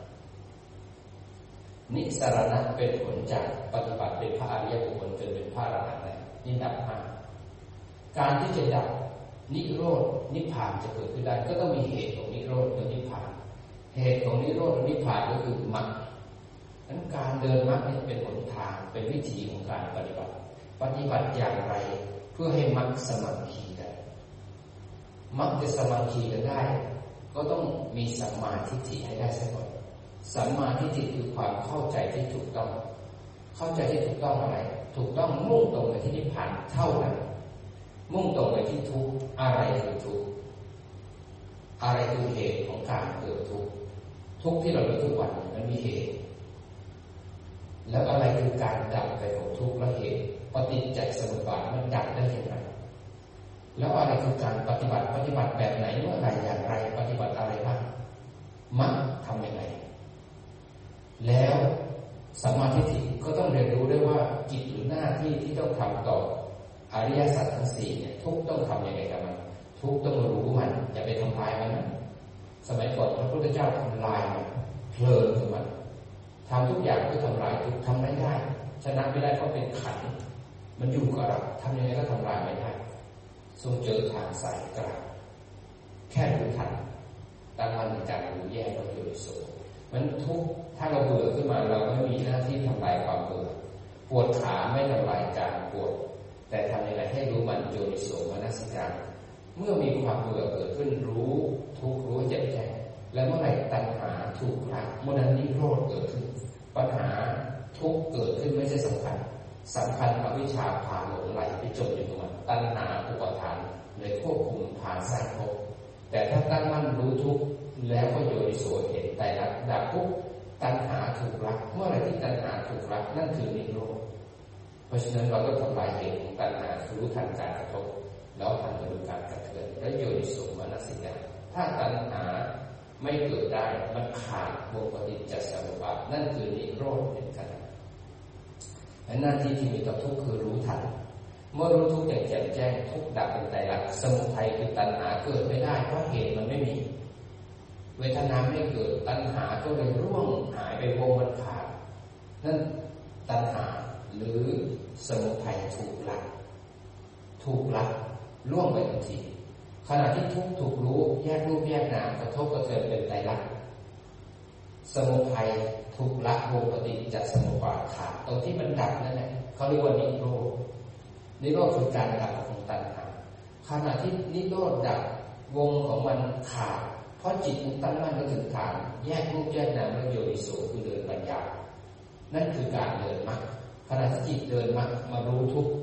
A: นิสรณะเป็นผลจากปฏิบัติเป็นพระอริยบุคคลจนเป็นพระอรหันต์แล้วนี่ดับห้าการที่จะดับนิโรธนิพพานจะเกิดขึ้นได้ก็ต้องมีเหตุของนิโรธและนิพพานเหตุของนิโรธและนิพพานก็คือมรรคนั้นการเดินมรรคนี่เป็นหนทางเป็นวิธีของการปฏิบัติปฏิบัติอย่างไรเพื่อให้มรรคสมัคคีกันมรรคจะสมัคคีกันได้ก็ต้องมีสัมมาทิฏฐิให้ได้ซะก่อนสัมมาทิฏฐิคือความเข้าใจที่ถูกต้องเข้าใจที่ถูกต้องอะไรถูกต้องมุ่งตรงไปที่นิพพานเท่านั้นมุ่งตรงไปที่ทุกข์อะไรคือทุกข์อะไรคือเหตุของการเกิดทุกข์ทุกข์ที่เรามีทุกวันมันมีเหตุแล้วอะไรคือการดับไปของทุกข์และเหตุปฏิจจสมุปบาทมันดับได้อย่างไรแล้วอะไรคือการปฏิบัติปฏิบัติแบบไหนเมื่อไรอย่างไรปฏิบัติอะไรบ้างมรรคทำยังไงแล้วสัมมาทิฏฐิก็ต้องเรียนรู้ด้วยว่ากิจหรือหน้าที่ที่ต้องทำต่ออริยสัจทั้งสี่เนี่ยทุกต้องทำยังไงกับมันทุกต้องรู้มันอย่าไปทำลายมันนะสมัยก่อนพระพุทธเจ้าทำลายมันเพลินกับมันทำทุกอย่างเพื่อทำลายทุกทำไม่ได้ชนะไม่ได้เพราะเป็นขันมันอยู่กับเราทำยังไงก็ทำลายไม่ได้ทรงเจอทางสายกลางแค่รู้ทันตั้งมั่นในการรู้แยกเราอยู่ในโซ่มันทุกถ้าเราเบื่อขึ้นมาเราไม่มีหน้าที่ทำลายความเบื่อปวดขาไม่ทำลายการปวดแต่ทำยังไงให้รู้มันโยนิโสมนสิการเมื่อมีความเบื่อเกิดขึ้นรู้ทุกรู้แจ่มแจ้งและเมื่อไหร่ตัณหาถูกละเมื่อนั้นนิโรธเกิดขึ้นปัญหาทุกเกิดขึ้นไม่ใช่สำคัญสำคัญอวิชชาพาหลงไหลไปจมอยู่ตรงนั้นตัณหาอุปทานเลยควบคุมพาสร้างภพแต่ถ้าตั้งมั่นรู้ทุกแล้วก็โยนิโสเห็นไตรลักษณ์ดับปุ๊บตัณหาถูกละเมื่อไหร่ที่ตัณหาถูกละนั่นคือนิโรธเพราะฉะนั้นเราต้องทำลายเหตุของตัณหารู้ทันการกระทบแล้วทันรู้การกระเทือนและโยนิโสมนสิการถ้าตัณหาไม่เกิดได้มันขาดวงปฏิจจสมุปบาทนั่นคือนิโรธเป็นขณะและหน้าที่ที่มีต่อทุกข์คือรู้ทันเมื่อรู้ทุกข์อย่างแจ่มแจ้งทุกข์ดับเป็นไตรลักษณ์สมุทัยคือตัณหาเกิดไม่ได้เพราะเหตุมันไม่มีเวทนาไม่เกิดตัณหาก็เลยร่วงหายไปวงมันขาดนั่นตัณหาหรือสมุทัยถูกละถูกละล่วงไปทันทีขณะที่ทุกข์ถูกรู้แยกรูปแยกนามกระทบกระเทือนเป็นไตรลักษณ์สมุทัยถูกละวงปฏิจจสมุปบาทขาดตรงที่มันดับนั่นแหละเขาเรียกว่านิโรธนิโรธคือการดับของตัณหาขณะที่นิโรธดับวงของมันขาดเพราะจิตมันตั้งมั่นก็ถึงฐานแยกรูปแยกนามแล้วโยนิโสคือเดินปัญญานั่นคือการเดินมรรคขณะที่จิตเดินมรรคมารู้ทุกข์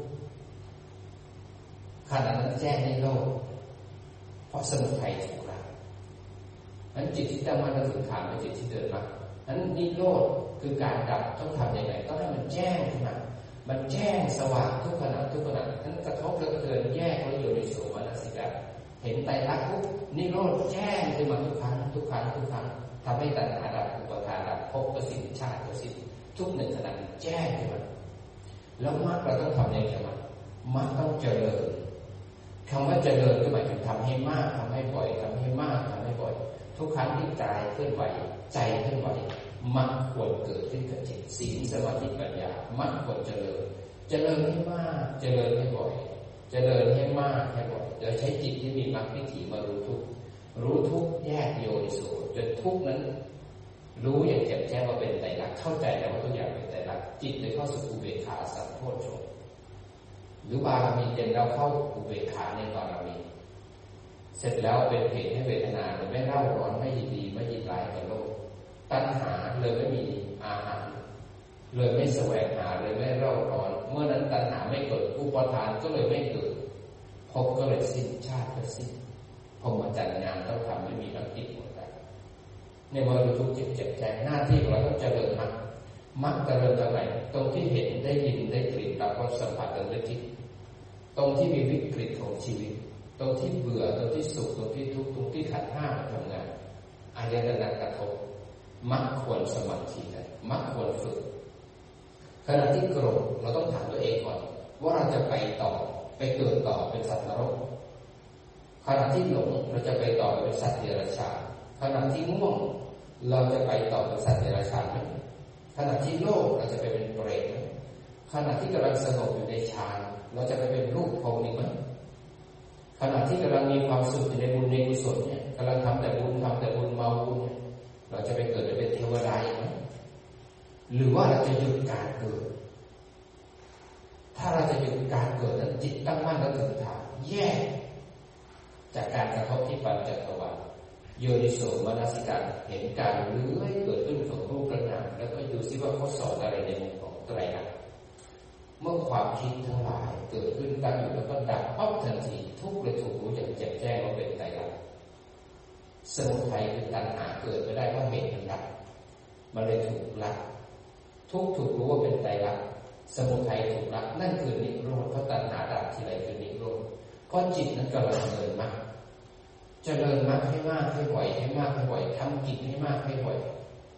A: ขณะนั้นแจ้งนิโรธเพราะสมุทัยถูกละนั้นจิตที่ตั้งมั่นก็ถึงฐานเป็นจิตที่เดินมรรคนั้นนิโรธคือการดับต้องทำยังไงต้องให้มันแจ้งขึ้นมามันแจ้งสว่างทุกขณะทุกขณะนั้นกระทบแล้วก็เดินแยกแล้วโยนิโสมนสิการเห็นไตรลักษณ์ปุ๊บนิโรธแจ้งขึ้นมาทุกครั้งทุกครั้งทุกครั้งทำให้ตัณหาดับอุปทานดับภพก็สิ้นชาติก็สิ้นทุกหนึ่งขณะแจ้งขึ้นมาแล้วมรรคเราต้องทำยังไงกับมันมรรคต้องเจริญคำว่าเจริญก็หมายถึงทำให้มากทำให้บ่อยทำให้มากทำให้บ่อยทุกครั้งที่กายเคลื่อนไหวใจเคลื่อนไหวมรรคควรเกิดขึ้นกับจิตศีลสมาธิปัญญามรรคควรเจริญเจริญให้มากเจริญให้บ่อยเจริญให้มากให้บ่อยโดยใช้จิตที่มีมรรควิถีมารู้ทุกรู้ทุกแยกโยนิโสจนทุกนั้นรู้อย่างแจ่มแจ้งว่าเป็นไตรลักษณ์เข้าใจแล้วว่าทุกอย่างเป็นไตรลักษณ์จิตเลยเข้าสู่อุเบกขาสัมโพชฌงค์หรือบารมีเต็มแล้วเข้าอุเบกขาในบารมีเสร็จแล้วเป็นเหตุให้เวทนาเลยไม่เร่าร้อนไม่ยินดีไม่ยินร้ายกับโลกตัณหาเลยไม่มีอาหารเลยไม่แสวงหาเลยไม่เร่าร้อนเมื่อนั้นตัณหาไม่เกิดอุปทานก็เลยไม่เกิดภพก็เลยสิ้นชาติก็สิ้นพรหมจรรย์งานต้องทำไม่มีบังกิจหมดแล้วในเมื่อรู้ทุกข์เจ็บเจ็บใจหน้าที่ของเราต้องเจริญมรรคมรรคเจริญตรงไหนตรงที่เห็นได้ยินได้กลิ่นรับรสสัมผัสได้นึกคิดตรงที่มีวิกฤตของชีวิตตรงที่เบื่อตรงที่สุขตรงที่ทุกข์ตรงที่ขันธ์ห้าทำงานอายตนะกระทบมักควรสมาธิได้มักควรฝึกขณะที่โกรธเราต้องถามตัวเองก่อนว่าเราจะไปต่อไปเกิดต่อเป็นสัตว์นรกขณะที่หลงเราจะไปต่อเป็นสัตว์เดรัจฉานขณะที่ง่วงเราจะไปต่อเป็นสัตว์เดรัจฉานไหมขณะที่โลภเราจะไปเป็นเปรตไหมขณะที่กำลังสงบอยู่ในฌานเราจะไปเป็นรูปพรหมอีกไหมขณะที่กำลังมีความสุขในบุญในกุศลเนี่ยกำลังทำแต่บุญทำแต่บุญเมาบุญเนี่ยเราจะไปเกิดเป็นเทวดาอีกไหมหรือว่าเราจะหยุดการเกิดถ้าเราจะหยุดการเกิดนั้นจิตตั้งมั่นแล้วถึงทางแยกจากการกระทบที่ปัญจทวารโยนิโสมนสิการเห็นการเลื้อยเกิดขึ้นของรูปกระนามแล้วก็ดูซิว่าเขาสอนอะไรในมุมของไตรลักษณ์เมื่อความคิดทั้งหลายเกิดขึ้นตั้งอยู่แล้วก็ดับปั๊บทันทีทุกข์เลยถูกรู้อย่างแจ่มแจ้งว่าเป็นไตรลักษณ์สมุทัยคือตัณหาเกิดไม่ได้เพราะเหตุมันดับมันเลยถูกละทุกข์ถูกรู้ว่าเป็นไตรลักษณ์สมุทัยถูกละนั่นคือนิโรธเพราะตัณหาดับทีไรคือนิโรธเพราะจิตนั้นกำลังเดินมากเจริญมากให้มากให้บ่อยให้มากให้บ่อยทำกิจให้มากให้บ่อย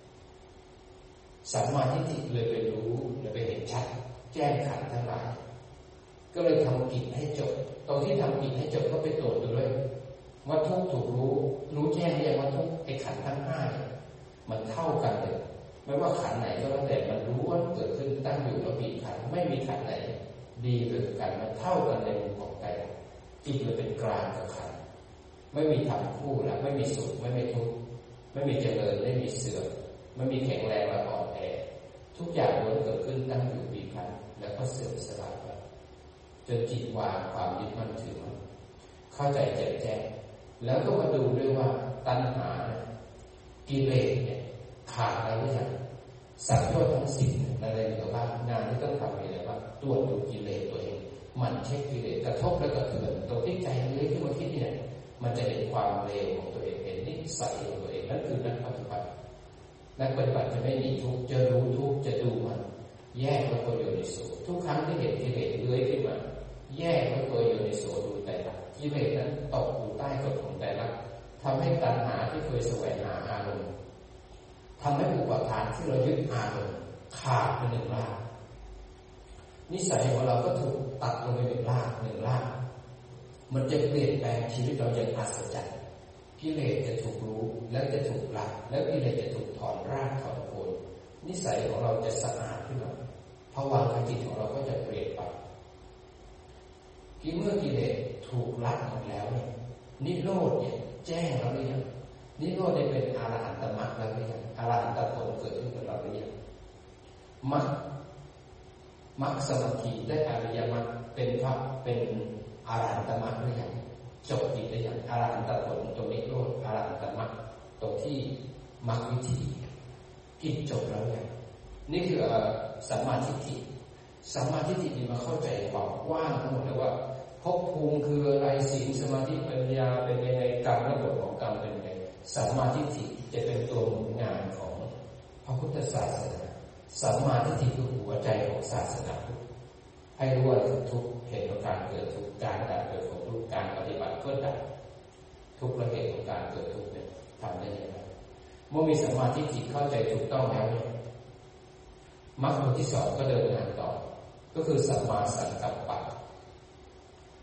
A: สัมมาทิฏฐิเลยไปรู้เลยไปเห็นชัดแจ้งขันธ์ทั้งหลายก็เลยทำกิจให้จบตรงที่ทำกิจให้จบก็ไปตรวจดูด้วยว่าทุกถูกรู้รู้แจ้งยังว่าทุกไอ้ขันธ์ทั้งห้ามันเท่ากันเลยไม่ว่าขันธ์ไหนก็แล้วแต่มันรู้ว่าเกิดขึ้นตั้งอยู่แล้วมีขันธ์ไม่มีขันธ์ไหนดีหรือกันมันเท่ากันในมุมของใจจิตเลยเป็นกลางกับขันธ์ไม่มีทำคู่แล้วไม่มีสุขไม่มีทุกข์ไม่มีเจริญไม่มีเสื่อมไม่มีแข็งแรงและอ่อนแอทุกอย่างล้วนเกิดขึ้นตั้งอยู่มีขันธ์แล้วก็เสื่อมสลายไปจนจิตวางความยึดมั่นถือมั่นเข้าใจแจ่มแจ้งแล้วก็มาดูด้วยว่าตัณหากิเลสเนี่ยขาดอะไรหรือยังสังโยชน์ทั้งสิบอะไรเหลือบ้างงานที่ต้องทำอะไรบ้างตรวจดูกิเลสตัวเองมันเช็คกิเลสกระทบแล้วก็เตือนตรงที่ใจเลื้อยขึ้นมาคิดเนี่ยมันจะเห็นความเลวของตัวเองเห็นนิสัยของตัวเองนั่นคือนักปฏิบัตินักปฏิบัติจะไม่หนีทุกข์จะรู้ทุกข์จะดูมันแยกแล้วก็โยนิโสทุกครั้งที่เห็นกิเลสเลื้อยขึ้นมาแยกแล้วก็โยนิโสดูแต่ละกิเลสนั้นตกอยู่ใต้กฎของแต่ละทำให้ตัณหาที่เคยแสวงหาอารมณ์ทำให้อุปทานที่เรายึดอารมณ์ขาดไปหนึ่งรากนิสัยของเราก็ถูกตัดลงไปหนึ่งรากหนึ่งรากมันจะเปลี่ยนแปลงชีวิตเราอย่างอัศจรรย์กิเลสจะถูกรู้แล้วจะถูกละแล้วกิเลสจะถูกถอนรากถอนโคนนิสัยของเราจะสะอาดขึ้นมาภาวะจิตของเราก็จะเปลี่ยนไปกี่เมื่อกิเลสถูกละหมดแล้วเนี่ยนิโรธเนี่ยแจ้งแล้วหรือยังนิโรธได้เป็นอรหันตมรรคแล้วหรือยังอรหันตผลเกิดขึ้นกับเราหรือยังมรรคมรรคสมาธิได้อริยมรรคเป็นพระเป็นอรหันตมรรคหรือยังจบกิจหรือยังอรหันตผลตรงนิโรธอรหันตมรรคตรงที่มรรควิธีกิจจบแล้วเนี่ยนี่คือสัมมาทิฏฐิสัมมาทิฏฐินี่มาเข้าใจความกว้างทั้งหมดเลยว่าภพภูมิคืออะไรศีลสมาธิปัญญาเป็นยังไงกรรมและบทของกรรมเป็นยังไงสัมมาทิฏฐิจะเป็นตัวหนุนงานของพระพุทธศาสนาสัมมาทิฏฐิคือหัวใจของศาสนาพุทธให้รู้ว่าทุกเหตุของการเกิดทุกการดับเกิดของทุกการปฏิบัติเพื่อดับทุกประเหตุของการเกิดทุกเนี่ยทำได้ยังไงเมื่อมีสัมมาทิฏฐิเข้าใจถูกต้องแล้วเนี่ยมรรคผลที่สองก็เดินงานต่อก็คือสัมมาสังกัปปะ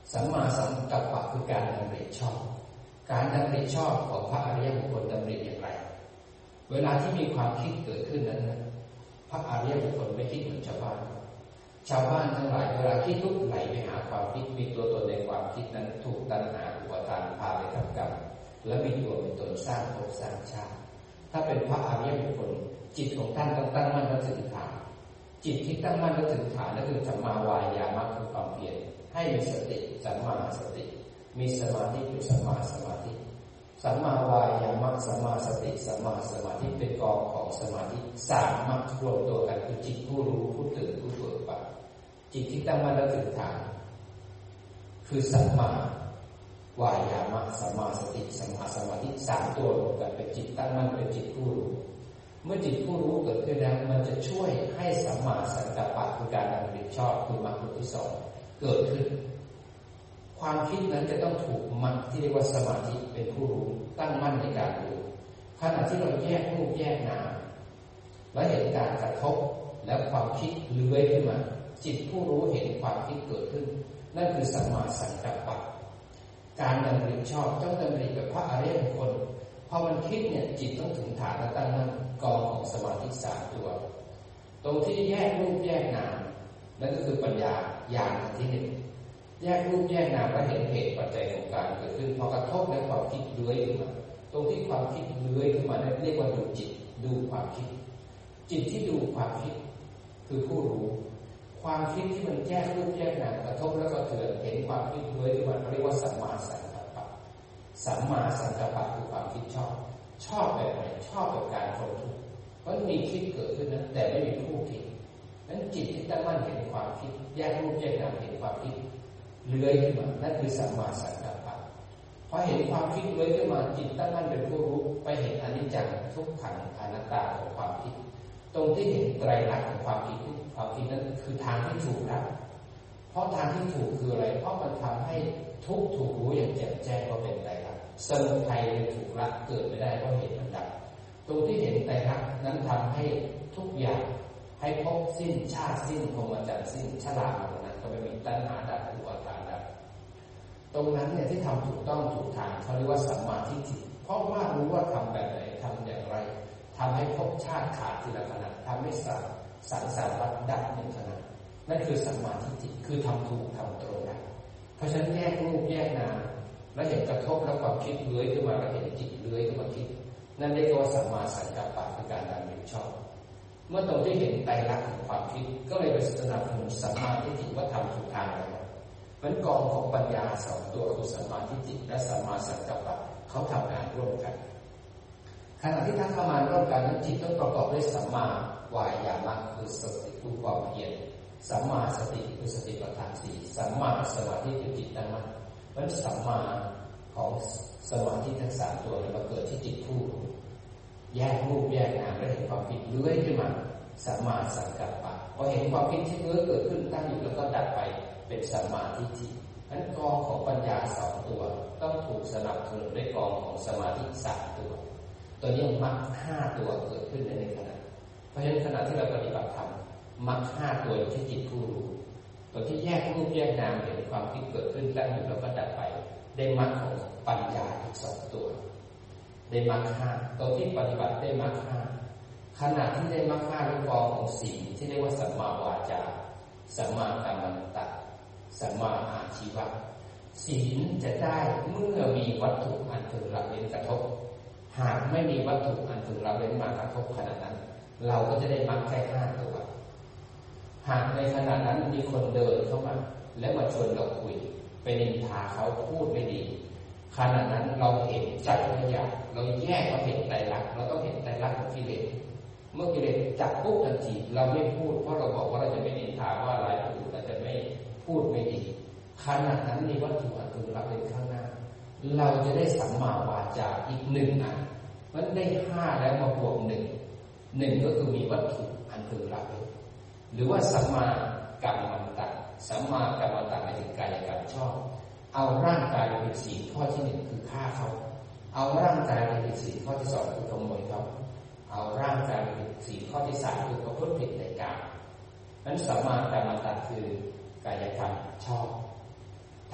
A: สัมมาสังกัปปะคือการดำริชอบการดำริชอบของพระอริยบุคคลดำริอย่างไรเวลาที่มีความคิดเกิดขึ้นนั้นพระอริยบุคคลไม่คิดเหมือนชาวบ้านชาวบ้านทั้งหลายเวลาคิดทุกไหลไปหาความคิดมีตัวตนในความคิดนั้นถูกตัณหาอุปทานพาไปทำกรรมและมีตัวเป็นตนสร้างภพสร้างชาติถ้าเป็นพระอริยบุคคลจิตของท่านต้องตั้งมั่นและถึงฐานจิตที่ตั้งมั่นและถึงฐานนั่นคือสัมมาวายามะคือความเพียรให้มีสติสัมมาสติมีสมาธิคือสัมมาสมาธิสัมมาวายามะสัมมาสติสัมมาสมาธิเป็นกองของสมาธิสามมรรครวมตัวกันคือจิตผู้รู้ผู้ตื่นผู้เบิกบานจิตที่ตั้งมั่นและถึงฐานคือสัมมาวายามะสัมมาสติสัมมาสมาธิสามตัวรวมกันเป็นจิตตั้งมั่นเป็นจิตผู้รู้เมื่อจิตผู้รู้เกิดขึ้นแล้วมันจะช่วยให้สัมมาสังกัปปะคือการดำริชอบคือมรรคที่สองเกิดขึ้นความคิดนั้นจะต้องถูกมรรคที่เรียกว่าสมาธิเป็นผู้รู้ตั้งมั่นในการรู้ขณะที่เราแยกรูปแยกนามและเห็นการกระทบแล้วความคิดเลื้อยขึ้นมาจิตผู้รู้เห็นความคิดเกิดขึ้นนั่นคือสัมมาสังกัปปะการดำริชอบต้องดำริแบบพระอริยบุคคลพอมันคิดเนี่ยจิตต้องถึงฐานและตั้งมั่นกองของสมาธิสามตัวตรงที่แยกรูปแยกนามนั่นก็คือปัญญาญาณที่หนึ่งแยกรูปแยกนามและเห็นเหตุปัจจัยของการเกิดขึ้นพอกระทบและความคิดเลื้อยขึ้นมาตรงที่ความคิดเลื้อยขึ้นมานั่นเรียกว่าดูจิตดูความคิดจิตที่ดูความคิดคือผู้รู้ความคิดที่มันแยกรูปแยกนามกระทบแล้วก็เถื่อนเห็นความคิดเลื้อยขึ้นมาเรียกว่าสัมมาสังกัปปะสัมมาสังกัปปะคือความคิดชอบชอบแบบไหนชอบแบบการพ้นทุกข์เพราะมีคิดเกิดขึ้นนั้นแต่ไม่มีผู้คิดนั้นจิตที่ตั้งมั่นเห็นความคิดแยกรูปแยกนามเห็นความคิดเลื้อยขึ้นมานั่นคือสัมมาสังกัปปะพอเห็นความคิดเลื้อยขึ้นมาจิตตั้งมั่นเป็นผู้รู้ไปเห็นอนิจจังทุกขังอนัตตาของความคิดตรงที่เห็นไตรลักษณ์ของความคิดความคิดนั้นคือทางที่ถูกแล้วเพราะทางที่ถูกคืออะไรเพราะมันทำให้ทุกถูกรู้อย่างแจ่มแจ้งว่าเป็นไตรลักษณ์สมุทัยเลยถูกละเกิดไม่ได้เพราะเหตุมันดับตรงที่เห็นไตรลักษณ์นั้นทำให้ทุกอย่างให้พบสิ้นชาติสิ้นพรหมจรรย์สิ้นชราตรงนั้นก็ไม่มีตัณหาดับอุปาทานดับตรงนั้นเนี่ยที่ทำถูกต้องถูกทางเขาเรียกว่าสัมมาทิฏฐิเพราะว่ารู้ว่าทำแบบไหนทำอย่างไรทำให้ภพชาติขาดทีละขณะทำให้สังสังสารวัฏดับหนึ่งขณะนั่นคือสัมมาทิฏฐิคือทำถูกทำตรงนั้นเพราะฉะนั้นแยกรูปแยกนามแล้วเห็นกระทบแล้วความคิดเลื้อยขึ้นมาแล้วเห็นจิตเลื้อยขึ้นมาคิดนั่นเรียกว่าสัมมาสังกัปปะคือการดำริชอบเมื่อตรงที่เห็นไตรลักษณ์ของความคิดก็เลยไปสนับสนุนสัมมาทิฏฐิว่าทำถูกทางแล้วมันกองของปัญญาสองตัวคือสัมมาทิฏฐิและสัมมาสังกัปปะเขาทำงานร่วมกันขณะที่ทั้งทำงานร่วมกันนั้นจิตต้องประกอบด้วยสัมมาวายามะคือสติคือความเพียรสัมมาสติคือสติปัฏฐานสี่สัมมาสมาธิคือจิตตั้งมั่นเพราะสัมมาของสมาธิทั้งสามตัวนี้มาเกิดที่จิตผู้แยกรูปแยกนามและเห็นความคิดเลื้อยขึ้นมาสัมมาสังกัปปะพอเห็นความคิดที่เลื้อยเกิดขึ้นตั้งอยู่แล้วก็ดับไปเป็นสัมมาทิฏฐินั้นกองของปัญญาสองตัวต้องถูกสนับสนุนด้วยกองของสมาธิสามตัวตัวนี้มรรคห้าตัวเกิดขึ้นในขณะเพราะฉะนั้นขณะที่เราปฏิบัติธรรมมรรคห้าตัวที่จิตผู้รู้ตัวที่แยกรูปแยกนามเห็นความคิดเกิดขึ้นตั้งอยู่แล้วก็ดับไปได้มรรคของปัญญาอีกสองตัวได้มรรคห้าตัวที่ปฏิบัติได้มรรคห้าขณะที่ได้มรรคห้าด้วยกองของศีลที่เรียกว่าสัมมาวาจาสัมมากัมมันตะสัมมาอาชีวะศีลจะได้เมื่อมีวัตถุอันพึงละเว้นกระทบหากไม่มีวัตถุอันพึงละเว้นมากระทบขณะนั้นเราก็จะได้มรรคแค่ห้าตัวหากในขณะนั้นมีคนเดินเข้ามาแล้วมาชวนเราคุยไปนินทาเขาพูดไม่ดีขณะนั้นเราเห็นใจเราอยากเราแยกเราเห็นไตรลักษณ์เราต้องเห็นไตรลักษณ์ของกิเลสเมื่อกิเลสจับปุ๊บทันทีเราไม่พูดเพราะเราบอกว่าเราจะไม่นินทาว่าอะไรเราจะไม่พูดไม่ดีขณะนั้นมีวัตถุอันพึงละเว้นข้างหน้าเราจะได้สัมมาวาจาอีกหนึ่งอันมันได้ห้าแล้วมาบวกหนึ่งหนึ่งก็คือมีวัตถุอันพึงละเว้นหรือว่าสัมมากัมมันตะสัมมากัมมันตะหมายถึงกายกรรมชอบเอาร่างกายเป็นศีลข้อที่หนึ่งคือฆ่าเขาเอาร่างกายเป็นศีลข้อที่สองคือขโมยเขาเอาร่างกายเป็นศีลข้อที่สามคือประพฤติผิดในกามนั้นสัมมากัมมันตะคือกายกรรมชอบท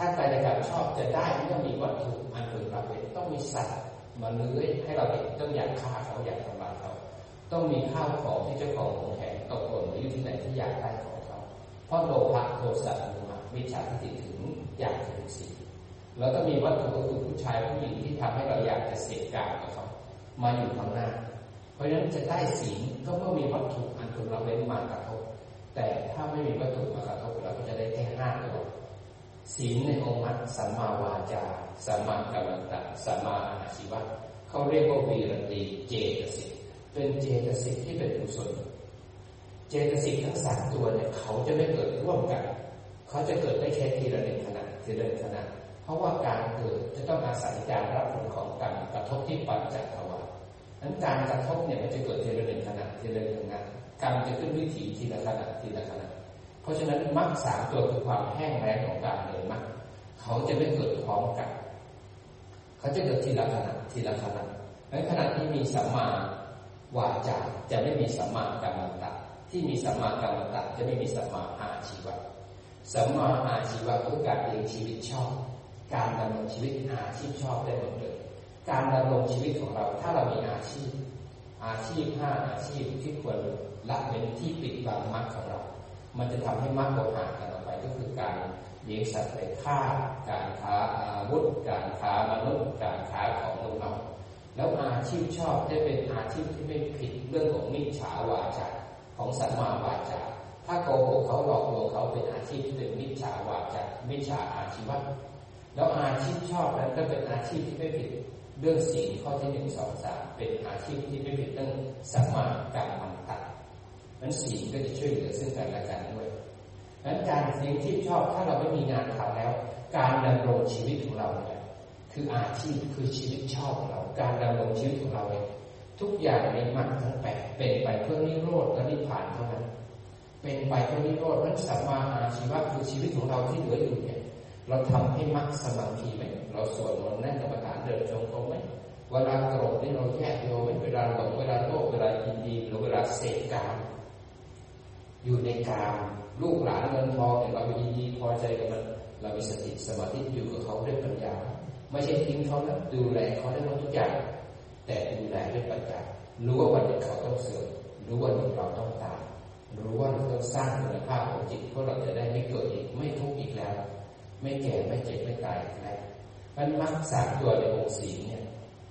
A: ถ้ากายกรรมชอบจะได้เมื่อมีวัตถุอันพึงละเว้นต้องมีสัตว์มาเลื้อยให้เราเห็นต้องอยากฆ่าเขาอยากทำลายเขาต้องมีข้าวของที่เจ้าของของแข็งตกหล่นอยู่ที่ไหนที่อยากได้ของเขาเพราะโลภะโทสะโมหะมิจฉาทิฏฐิถึงอยากจะถึงสิ่งแล้วก็มีวัตถุก็คือผู้ชายผู้หญิงที่ทำให้เราอยากจะเสพกามกับเขามาอยู่ข้างหน้าเพราะฉะนั้นจะได้ศีลก็เมื่อมีวัตถุอันพึงละเว้นมากระทบแต่ถ้าไม่มีวัตถุมากระทบเราก็จะได้แค่ห้าตัวศีลในองค์มรรคสัมมาวาจาสัมมากัมมันตะสัมมาอาชีวะเขาเรียกว่าวีรติเจตสิกเป็นเจตสิกที่เป็นกุศลเจตสิกทั้งสามตัวเนี่ยเขาจะไม่เกิดร่วมกันเขาจะเกิดได้แค่ทีละหนึ่งขณะทีละหนึ่งขณะเพราะว่าการเกิดจะต้องอาศัยการรับผลของกรรมกระทบที่ปัญจทวารนั้นการกระทบเนี่ยมันจะเกิดทีละหนึ่งขณะทีละหนึ่งขณะกรรมจะขึ้นวิถีทีละขณะทีละขณะเพราะฉะนั้นมรรคสามตัวคือความแห้งแล้งของการเดินมรรคเขาจะไม่เกิดพร้อมกันเขาจะเกิดทีละขณะทีละขณะในขณะที่มีสัมมาวาจาจะไม่มีสัมมากัมมันตะที่มีสัมมากัมมันตะจะไม่มีสัมมาอาชีวะสัมมาอาชีวะคือการเลี้ยงชีวิตชอบการดำรงชีวิตอาชีพชอบได้หมดเลยการดำรงชีวิตของเราถ้าเรามีอาชีพอาชีพห้าอาชีพที่ควรละเว้นที่ปิดบังมรรคของเรามันจะทำให้มรรคเราห่างกันออกไปก็คือการเลี้ยงสัตว์ไปฆ่าการค้าอาวุธการค้ามนุษย์การค้าของมนุษย์เราแล้วอาชีพชอบได้เป็นอาชีพที่ไม่ผิดเรื่องของมิจฉาวาจาของสัมมาวาจาถ้าโกหกเขาหลอกลวงเขาเป็นอาชีพที่เป็นมิจฉาวาจามิจฉาอาชีวะแล้วอาชีพชอบนั้นก็เป็นอาชีพที่ไม่ผิดเรื่องศีลข้อที่หนึ่งสองสามเป็นอาชีพที่ไม่ผิดเรื่องสัมมากัมมันตะนั้นศีลก็จะช่วยเหลือซึ่งกันและกันด้วยนั้นการเลี้ยงชีพชอบถ้าเราไม่มีงานทำแล้วการดำรงชีวิตของเราเนี่ยคืออาชีพคือชีวิตชอบของเราการดำรงชีวิตของเราเนี่ยทุกอย่างในมรรคทั้งแปดเป็นไปเพื่อนิโรธและนิพพานเท่านั้นเป็นไปเพื่อนิโรธนั้นสัมมาอาชีวะคือชีวิตของเราที่เหลืออยู่เนี่ยเราทำให้มรรคสมาธิไหมเราสวดมนต์นั่งกรรมฐานเดินจงกรมไหมเวลาโกรธนี่เราแยกโยไหมเวลาหลงเวลาโลภเวลายินดีหรือเวลาเสพกามอยู่ในกามลูกหลานเงินทองเนี่ยเรายินดีพอใจกับมันเรามีสติสมาธิอยู่กับเขาด้วยปัญญาไม่ใช่ทิ้งเขานะดูแลเขาได้หมดทุกอย่างแต่ดูแลด้วยปัญญารู้ว่าวันหนึ่งเขาต้องเสื่อมรู้ว่าวันหนึ่งเราต้องตายรู้ว่าเราต้องสร้างคุณภาพของจิตเพื่อเราจะได้ไม่เกิดอีกไม่ทุกข์อีกแล้วไม่แก่ไม่เจ็บไม่ตายอีกแล้วมันมรรคสามตัวในองค์ศีลเนี่ย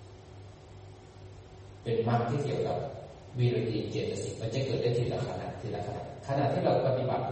A: เป็นมรรคที่เกี่ยวกับวิริยเจตสิกมันจะเกิดได้ทีละขณะทีละขณะขณะที่เราปฏิบัติ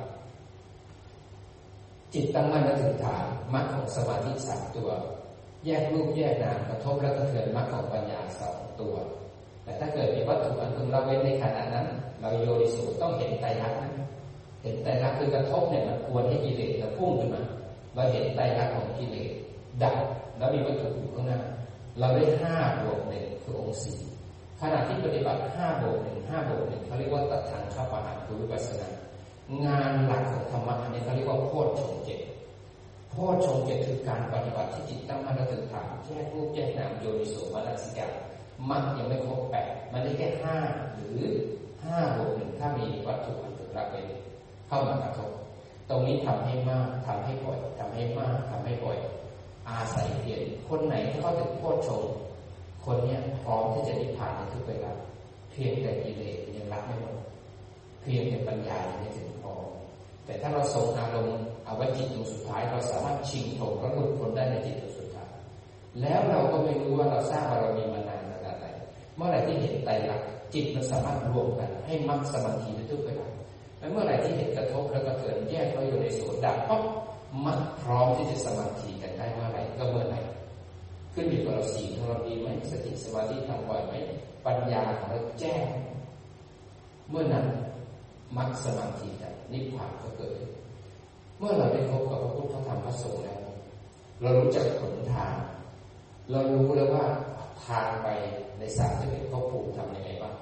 A: จิตตั้งมั่นและถึงฐานมรรคของสมาธิสามตัวแยกรูปแยกนามกระทบและกระเทือนมรรคของปัญญาสองตัวแต่ถ้าเกิดมีวัตถุอันพึงละเว้นในขณะนั้นเราโยนิโสต้องเห็นไตรลักษณ์นั้นเห็นไตรลักษณ์คือกระทบเนี่ยมันควรให้กิเลสเราพุ่งขึ้นมาเราเห็นไตรลักษณ์ของกิเลสดับแล้วมีวัตถุอยู่ข้างหน้าเราได้ห้าบวกหนึ่งคือองค์สี่ขณะที่ปฏิบัติห้าบวกหนึ่งห้าบวกหนึ่งเขาเรียกว่าตัดทางข้าปะหัตคือวิปัสสนางานหลักของธรรมะอันนี้เขาเรียกว่าโพชฌงค์เจ็ดโพชฌงค์เจ็ดคือการปฏิบัติที่จิตตั้งมั่นและถึงฐานแยกรูปแยกนามโยนิโสมนสิการมรรคยังไม่ครบแปดมันได้แค่ห้าหรือห้าบวกหนึ่งถ้ามีวัตถุอันเป็นละเว้นเข้ามากระทบตรงนี้ทำให้มากทำให้บ่อยทำให้มากทำให้บ่อยอาศัยเพียรคนไหนที่เขาถึงโพชฌงค์คนนี้พร้อมที่จะนิพพานในทุกเวลาเพียงแต่กิเลสยังละไม่หมดเพียงแต่ปัญญายังไม่ถึงพอแต่ถ้าเราทรงอารมณ์เอาไว้จิตดวงสุดท้ายเราสามารถชิงถงและหลุดพ้นได้ในจิตดวงสุดท้ายแล้วเราก็ไม่รู้ว่าเราสร้างบารมีมานานขนาดไหนเมื่อไหร่ที่เห็นไตรลักษณ์จิตมันสามารถรวมกันให้มรรคสมาธิในทุกเวลาและเมื่อไหร่ที่เห็นกระทบแล้วก็เกิดแยกเขาอยู่ในโสดดับปั๊บมรรคพร้อมที่จะสมาธิกันได้เมื่อไหร่ก็เมื่อไหร่ขึ้นอยู่กับเราศีลของเราดีไหมสติสมาธิทำบ่อยไหมปัญญาของเราแจ้งเมื่อนั้นมรรคสมาธิกันนิพพานก็เกิดเมื่อเราได้พบกับพระพุทธธรรมพระสงฆ์แล้วเรารู้จักหนทางเรารู้แล้วว่าทางไปในสามสิบเอ็ดภพภูมิทำยังไงบ้าง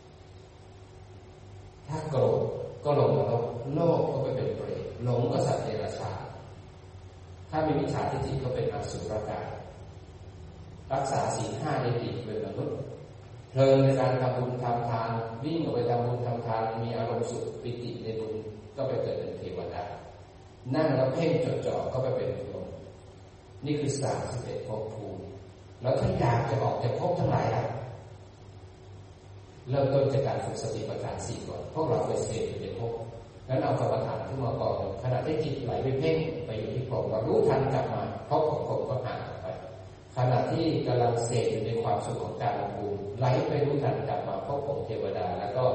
A: ถ้าโกรธก็หลงนรกโลภก็ไปเป็นเปรตหลงก็สัตว์เดรัจฉานถ้ามีมิจฉาทิฏฐิก็เป็นอสุรกายรักษาศีลห้าได้ดีเป็นมนุษย์เพลินในการทำบุญทำทานวิ่งออกไปทำบุญทำทานมีอารมณ์สุขปิติในบุญก็ไปเกิดเป็นเทวดานั่งแล้วเพ่งจดจ่อก็ไปเป็นพรหมนี่คือสามสิบเอ็ดภพภูมิแล้วถ้าอยากจะออกจากภพทั้งหลายล่ะเริ่มต้นจากการฝึกสติปัฏฐานสี่ก่อนพวกเราเคยเสพอยู่ในภพงั้นเอากรรมฐานขึ้นมาก่อนขณะที่จิตไหลไปเพ่งไปอยู่ที่ผมเรารู้ทันกลับมาภพของผมก็ห่างออกไปขณะที่กำลังเสพอยู่ในความสุขของการภูมิไหลไปรู้ทันกลับมาภพของเทวดาแล้วก็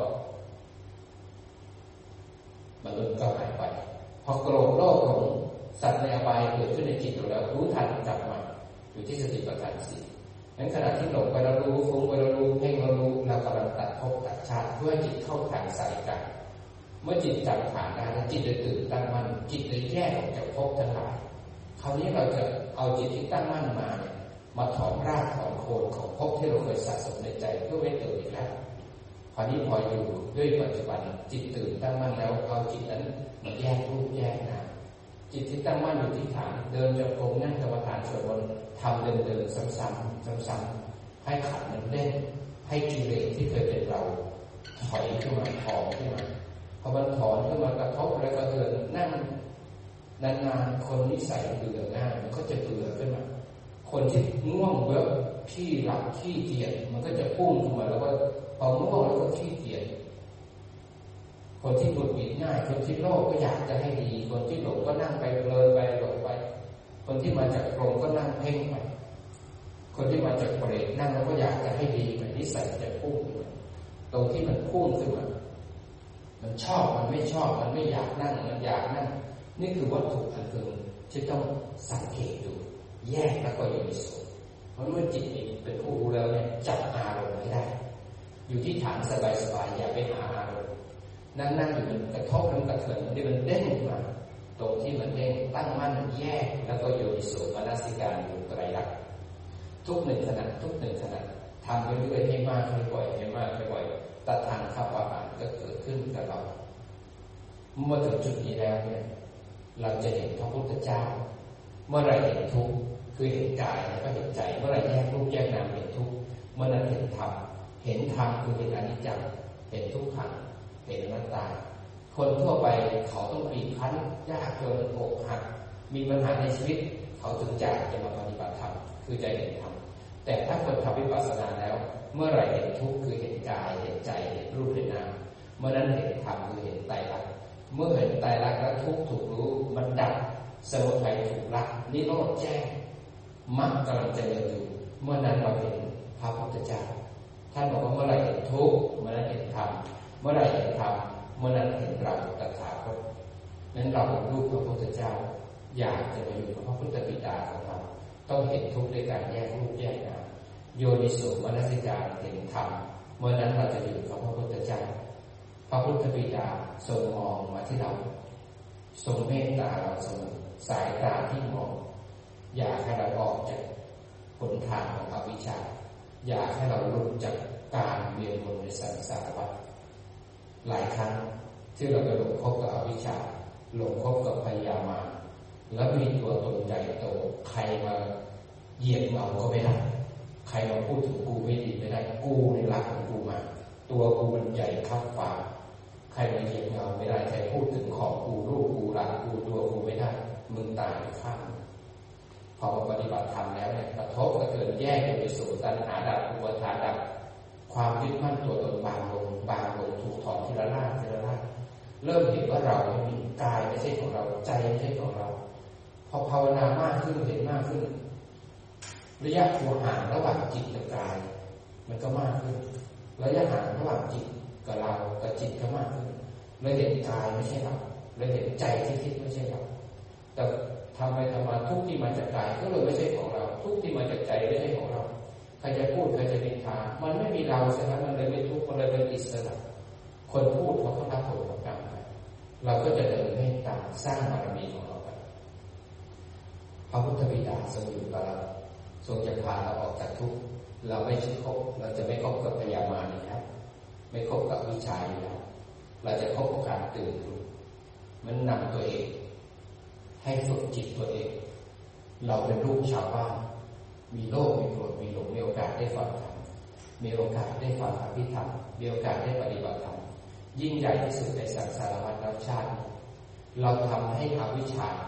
A: มนุษย์ก็หายไปพอโกรธโลภหลงสัตว์ในอบายเกิดขึ้นในจิตเราแล้วรู้ทันกลับมาอยู่ที่สติปัฏฐานสี่งั้นขณะที่หลงไปเรารู้ฟุ้งไปเรารู้เพ่งเรารู้เรากำลังตัดภพตัดชาติเพื่อจิตเข้าทางสายกลางเมื่อจิตจับฐานได้แล้วจิตจะตื่นตั้งมั่นจิตจะแยกออกจากภพทั้งหลายคราวนี้เราจะเอาจิตที่ตั้งมั่นมาเนี่ยมาถอนรากถอนโคนของภพที่เราเคยสะสมในใจเพื่อไม่เกิดอีกแล้วคราวนี้พออยู่ด้วยปัจจุบันจิตตื่นตั้งมั่นแล้วเอาจิตนั้นมาแยกรูปแยกนามจิตที่ตั้งมั่นอยู่ที่ฐานเดินจงกรมนั่งกรรมฐานสวดมนต์ทำเดินเดินซ้ำๆซ้ำๆให้ขันมันเล่นให้กิเลสที่เคยเป็นเราถอยขึ้นมาถอนขึ้นมาพอมันถอนขึ้นมากระทบแล้วก็เดินนั่งนานๆคนนิสัยเบื่อง่ายมันก็จะเบื่อขึ้นมาคนที่ง่วงเบื่อขี้หลับขี้เกียจมันก็จะพุ่งขึ้นมาแล้วก็พอง่วงแล้วก็ขี้เกียจคนที่หงุดหงิดง่ายคนที่โลภก็อยากจะให้ดีคนที่หลงก็นั่งไปเพลินไปหลงไปคนที่มาจากพรหมก็นั่งเพ่งไปคนที่มาจากเปรตนั่งแล้วก็อยากจะให้ดีแบบนิสัยจะพุ่งขึ้นมาตรงที่มันพุ่งขึ้นมามันชอบมันไม่ชอบมันไม่อยากนั่งมันอยากนั่งนี่คือวัตถุอันหนึ่งที่ต้องสังเกตดูแยกแล้วก็อยู่ในส่วนเพราะเมื่อจิตเป็นผู้รู้แล้วเนี่ยจับอารมณ์ไม่ได้อยู่ที่ฐานสบายๆอย่าไปหาอารมณ์นั่งนั่งอยู่มันกระทบมันกระเทือนมันมันเด้งมาตรงที่มันเด้งตั้งมั่นแยกแล้วก็อยู่ในส่วนมนสิการอยู่ไตรลักษณ์ทุกหนึ่งขณะทุกหนึ่งขณะทำไปเรื่อยให้มากให้บ่อยให้มากให้บ่อยตัดทางข้าวปลาก็เกิดขึ้นกับเราเมื่อถึงจุดนี้แล้วเนี่ยเราจะเห็นพระพุทธเจ้าเมื่อไรเห็นทุกข์คือเห็นกายแล้วก็เห็นใจเมื่อไรแยกรูปแยกนามเห็นทุกข์เมื่อนั้นเห็นธรรมเห็นธรรมคือเห็นอนิจจังเห็นทุกขังเห็นอนัตตาคนทั่วไปเขาต้องปีกคั้นยากจนอกหักมีปัญหาในชีวิตเขาถึงใจจะมาปฏิบัติธรรมคือใจเห็นธรรมแต่ถ้าคนทำวิปัสสนาแล้วเมื่อไรเห็นทุกข์คือเห็นกายเห็นใจเห็นรูปเห็นนามเมื่อนั้นเห็นธรรมคือเห็นไตรลักษณ์เมื่อเห็นไตรลักษณ์แล้วทุกข์ถูกรู้มันดับสมุทัยถูกละนิโรธแจ้งมรรคกำลังจะเดินอยู่เมื่อนั้นเราเห็นพระพุทธเจ้าท่านบอกว่าเมื่อไรเห็นทุกข์เมื่อนั้นเห็นธรรมเมื่อไรเห็นธรรมเมื่อนั้นเห็นเราตถาคตนั้นเราเป็นลูกพระพุทธเจ้าอยากจะไปอยู่กับพระพุทธบิดาของเราต้องเห็นทุกข์ด้วยการแยกรูปแยกนามโยนิโสมนสิการเห็นธรรมเมื่อนั้นเราจะอยู่กับพระพุทธเจ้าพระพุทธบิดาทรงมองมาที่เราทรงเมตตาเราเสมอสายตาที่มองอยากให้เราออกจากหนทางของอวิชชาอยากให้เราหลุดจากการเวียนวนในสังสารวัฏหลายครั้งที่เราไปหลงคบกับอวิชชาหลงคบกับพยามารแล้วมีตัวตนใหญ่โตใครมาเหยียบเอาก็ไม่ได้ใครมาพูดถึงกูไม่ดีไม่ได้กูในรักของกูมาตัวกูมันใหญ่คับฟ้าใครมาเหยียบเอาไม่ได้ใครพูดถึงของกูรูปกูรักกูตัวกูไม่ได้มึงตายข้างพอปฏิบัติธรรมแล้วเนี่ยกระทบกระเทือนแยกไปสู่ตัณหาดับอุปทานดับความยึดมั่นตัวตนบางลงบางลงถูกถอนทีละลาทีละลาเริ่มเห็นว่าเราไม่มีกายไม่ใช่ของเราใจไม่ใช่ของเราพอภาวนามากขึ้นเห็นมากขึ้นระยะห่างระหว่างจิตกับกายมันก็มากขึ้นระยะห่างระหว่างจิตกับเรากับจิตก็มากขึ้นเราเห็นกายไม่ใช่เราเราเห็นใจที่คิดไม่ใช่เราแต่ทำไปทำมาทุกที่มาจากกายก็เลยไม่ใช่ของเราทุกที่มาจากใจไม่ใช่ของเราใครจะพูดใครจะนินทามันไม่มีเราฉะนั้นมันเลยไม่ทุกข์มันเลยเป็นอิสระคนพูดเขาก็รับผลของกรรมไปเราก็จะเดินให้ตามสร้างบารมีของเราไปพระพุทธบิดาทรงอยู่กับเราทรงจะพาเราออกจากทุกข์เราไม่ใช่คบเราจะไม่คบกับพยามารอีกแล้วไม่คบกับวิชาอีกแล้วเราจะคบกับการตื่นรู้มันนำตัวเองให้ฝึกจิตตัวเองเราเป็นลูกชาวบ้านมีโลภมีโกรธมีหลงมีโอกาสได้ฟังธรรมมีโอกาสได้ฟังอภิธรรมมีโอกาสได้ปฏิบัติธรรมยิ่งใหญ่ที่สุดในสังสารวัฏชาติเราทำให้อวิชชา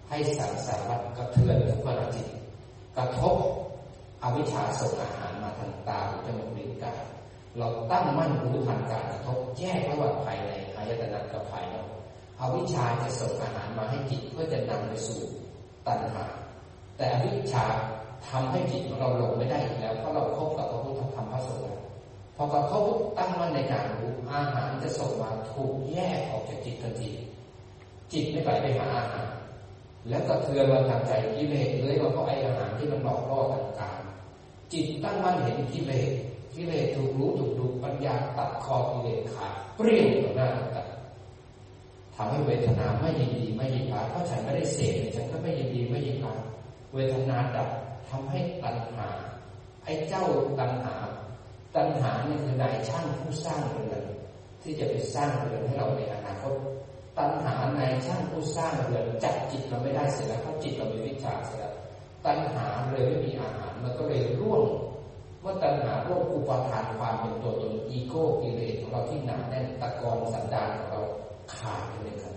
A: ให้สังสารวัฏกระเทือนทุกขณะจิตกระทบอวิชชาส่งอาหารมาทางตาหูจมูกลิ้นกายเราตั้งมั่นรู้ทันการกระทบแยกระหว่างภายในอายตนะกับภายนอกอวิชชาจะส่งอาหารมาให้จิตเพื่อจะนำไปสู่ตัณหาแต่อวิชชาทำให้จิตของเราลงไม่ได้อีกแล้วเพราะเราคบกับพระพุทธธรรมพระสงฆ์พอกระทบตั้งมั่นในการรู้อาหารจะส่งมาถูกแยกออกจากจิตทันทีจิตไม่ไหลไปหาอาหารแล้วก็เทือนมาทางใจกิเลสเลยว่าเพราะไอ้อาหารที่มันหลอกล่อทางกายจิตตั้งมั่นเห็นกิเลสกิเลสถูกรู้ถูกดูปัญญาตัดคอกิเลสขาดเปรี้ยงต่อหน้าต่อตาทำให้เวทนาไม่ยินดีไม่ยินร้ายเพราะฉันไม่ได้เสพฉันก็ไม่ยินดีไม่ยินร้ายเวทนาดับทำให้ตัณหาไอ้เจ้าตัณหาตัณหานี่คือนายช่างผู้สร้างเรือนที่จะไปสร้างเรือนให้เราในอนาคตตัณหานายช่างผู้สร้างเรือนจับจิตเราไม่ได้เสียแล้วเพราะจิตเรามีวิชาเสียแล้วตัณหาเลยไม่มีอาหารมันก็เลยร่วงเมื่อตัณหาร่วงอุปทานความเป็นตัวตนอีโก้กิเลสของเราที่หนาแน่นตะกอนสันดานของเราขาดไปเลยครับ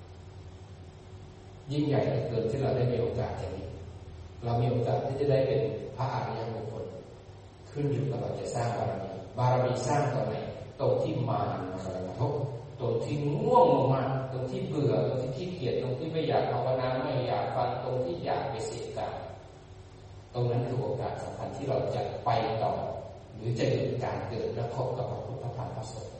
A: ยิ่งใหญ่เหลือเกินที่เราได้มีโอกาสอย่างนี้เรามีโอกาสที่จะได้เป็นพระอริยบุคคลขึ้นอยู่กับเราจะสร้างบารมีบารมีสร้างตรงไหนตรงที่มารมากระทบตรงที่ง่วงมากตรงที่เบื่อตรงที่ขี้เกียจตรงที่ไม่อยากภาวนาไม่อยากฟังตรงที่อยากไปเสียการตรงนั้นคือโอกาสสำคัญที่เราจะไปต่อหรือจะหยุดการเกิดและพบกับพระพุทธธรรมพระสงฆ์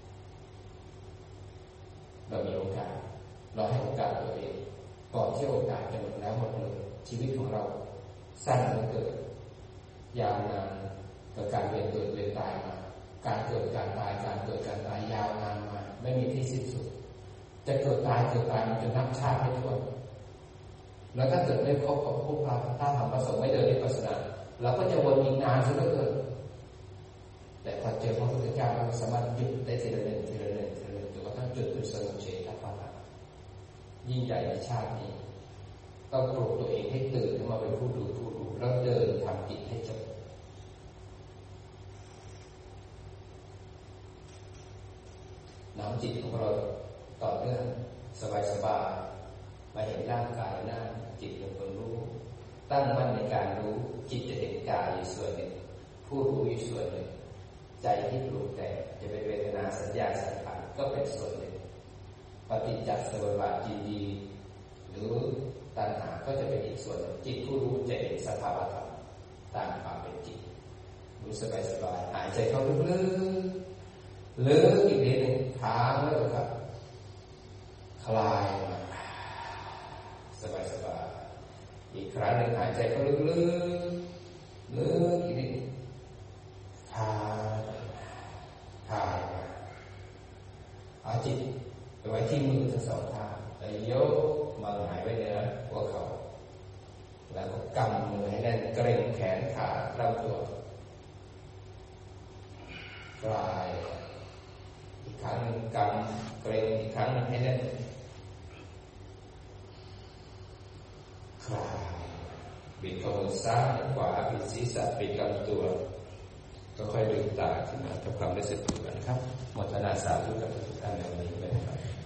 A: เรามีโอกาสเราให้โอกาสตัวเองก่อนที่โอกาสจะหมดแล้วหมดเลยชีวิตของเราสั้นเหลือเกินยาวนานกับการเวียนเกิดเวียนตายมาการเกิดการตายการเกิดการตายยาวนานมาไม่มีที่สิ้นสุดจะเกิดตายเกิดตายมันจะนับชาติไม่ถ้วนแล้วถ้าเกิดไม่พบกับผู้พระถ้าทำประสงค์ไม่เดินวิปัสสนาเราก็จะวนอีกนานจนเหลือเกินแต่พอเจอพระพุทธเจ้าเราสามารถหยุดได้ทีละหนึ่งทีละหนึ่งทีละหนึ่งจนกระทั่งจุดเป็นสมุทเฉทภพยิ่งใหญ่ในชาตินี้ต้องปลุกตัวเองให้ตื่นขึ้นมาเป็นผู้ดูผู้รู้แล้วเดินทำจิตให้จบน้ำจิตของเราต่อเนื่องสบายๆมาเห็นร่างกายหน้าจิตเป็นคนรู้ตั้งมั่นในการรู้จิตจะเห็นกายอยู่ส่วนหนึ่งผู้รู้อยู่ส่วนหนึ่งใจที่ปรุงแต่งจะเป็นเวทนาสัญญาสังขารก็เป็นส่วนหนึ่งปฏิจจสมุปบาทยินดีหรือตัณหาก็จะเป็นอีกส่วนหนึ่งจิตผู้รู้จะเห็นสภาวะธรรมตามความเป็นจริงรู้สบายสบายหายใจเข้าลึกๆลึกอีกนิดหนึ่งค้างไว้ก่อนครับคลายมาสบายสบายอีกครั้งหนึ่งหายใจเข้าลึกๆลึกอีกนิดคลายคลายมาเอาจิตไปไว้ที่มือทั้งสองข้างแล้วยกมือหายไว้เหนือหัวเข่าแล้วก็กำมือให้แน่นเกร็งแขนขาลำตัวคลายอีกครั้งหนึ่งกำเกร็งอีกครั้งหนึ่งให้แน่นคลายบิดข้อมือซ้ายขวาบิดศีรษะปิดลำตัวก็ค่อยลืมตาขึ้นมาทำความรู้สึกตัวกันครับหมดนาสาธุกับทุกท่านในวันนี้เลยครับ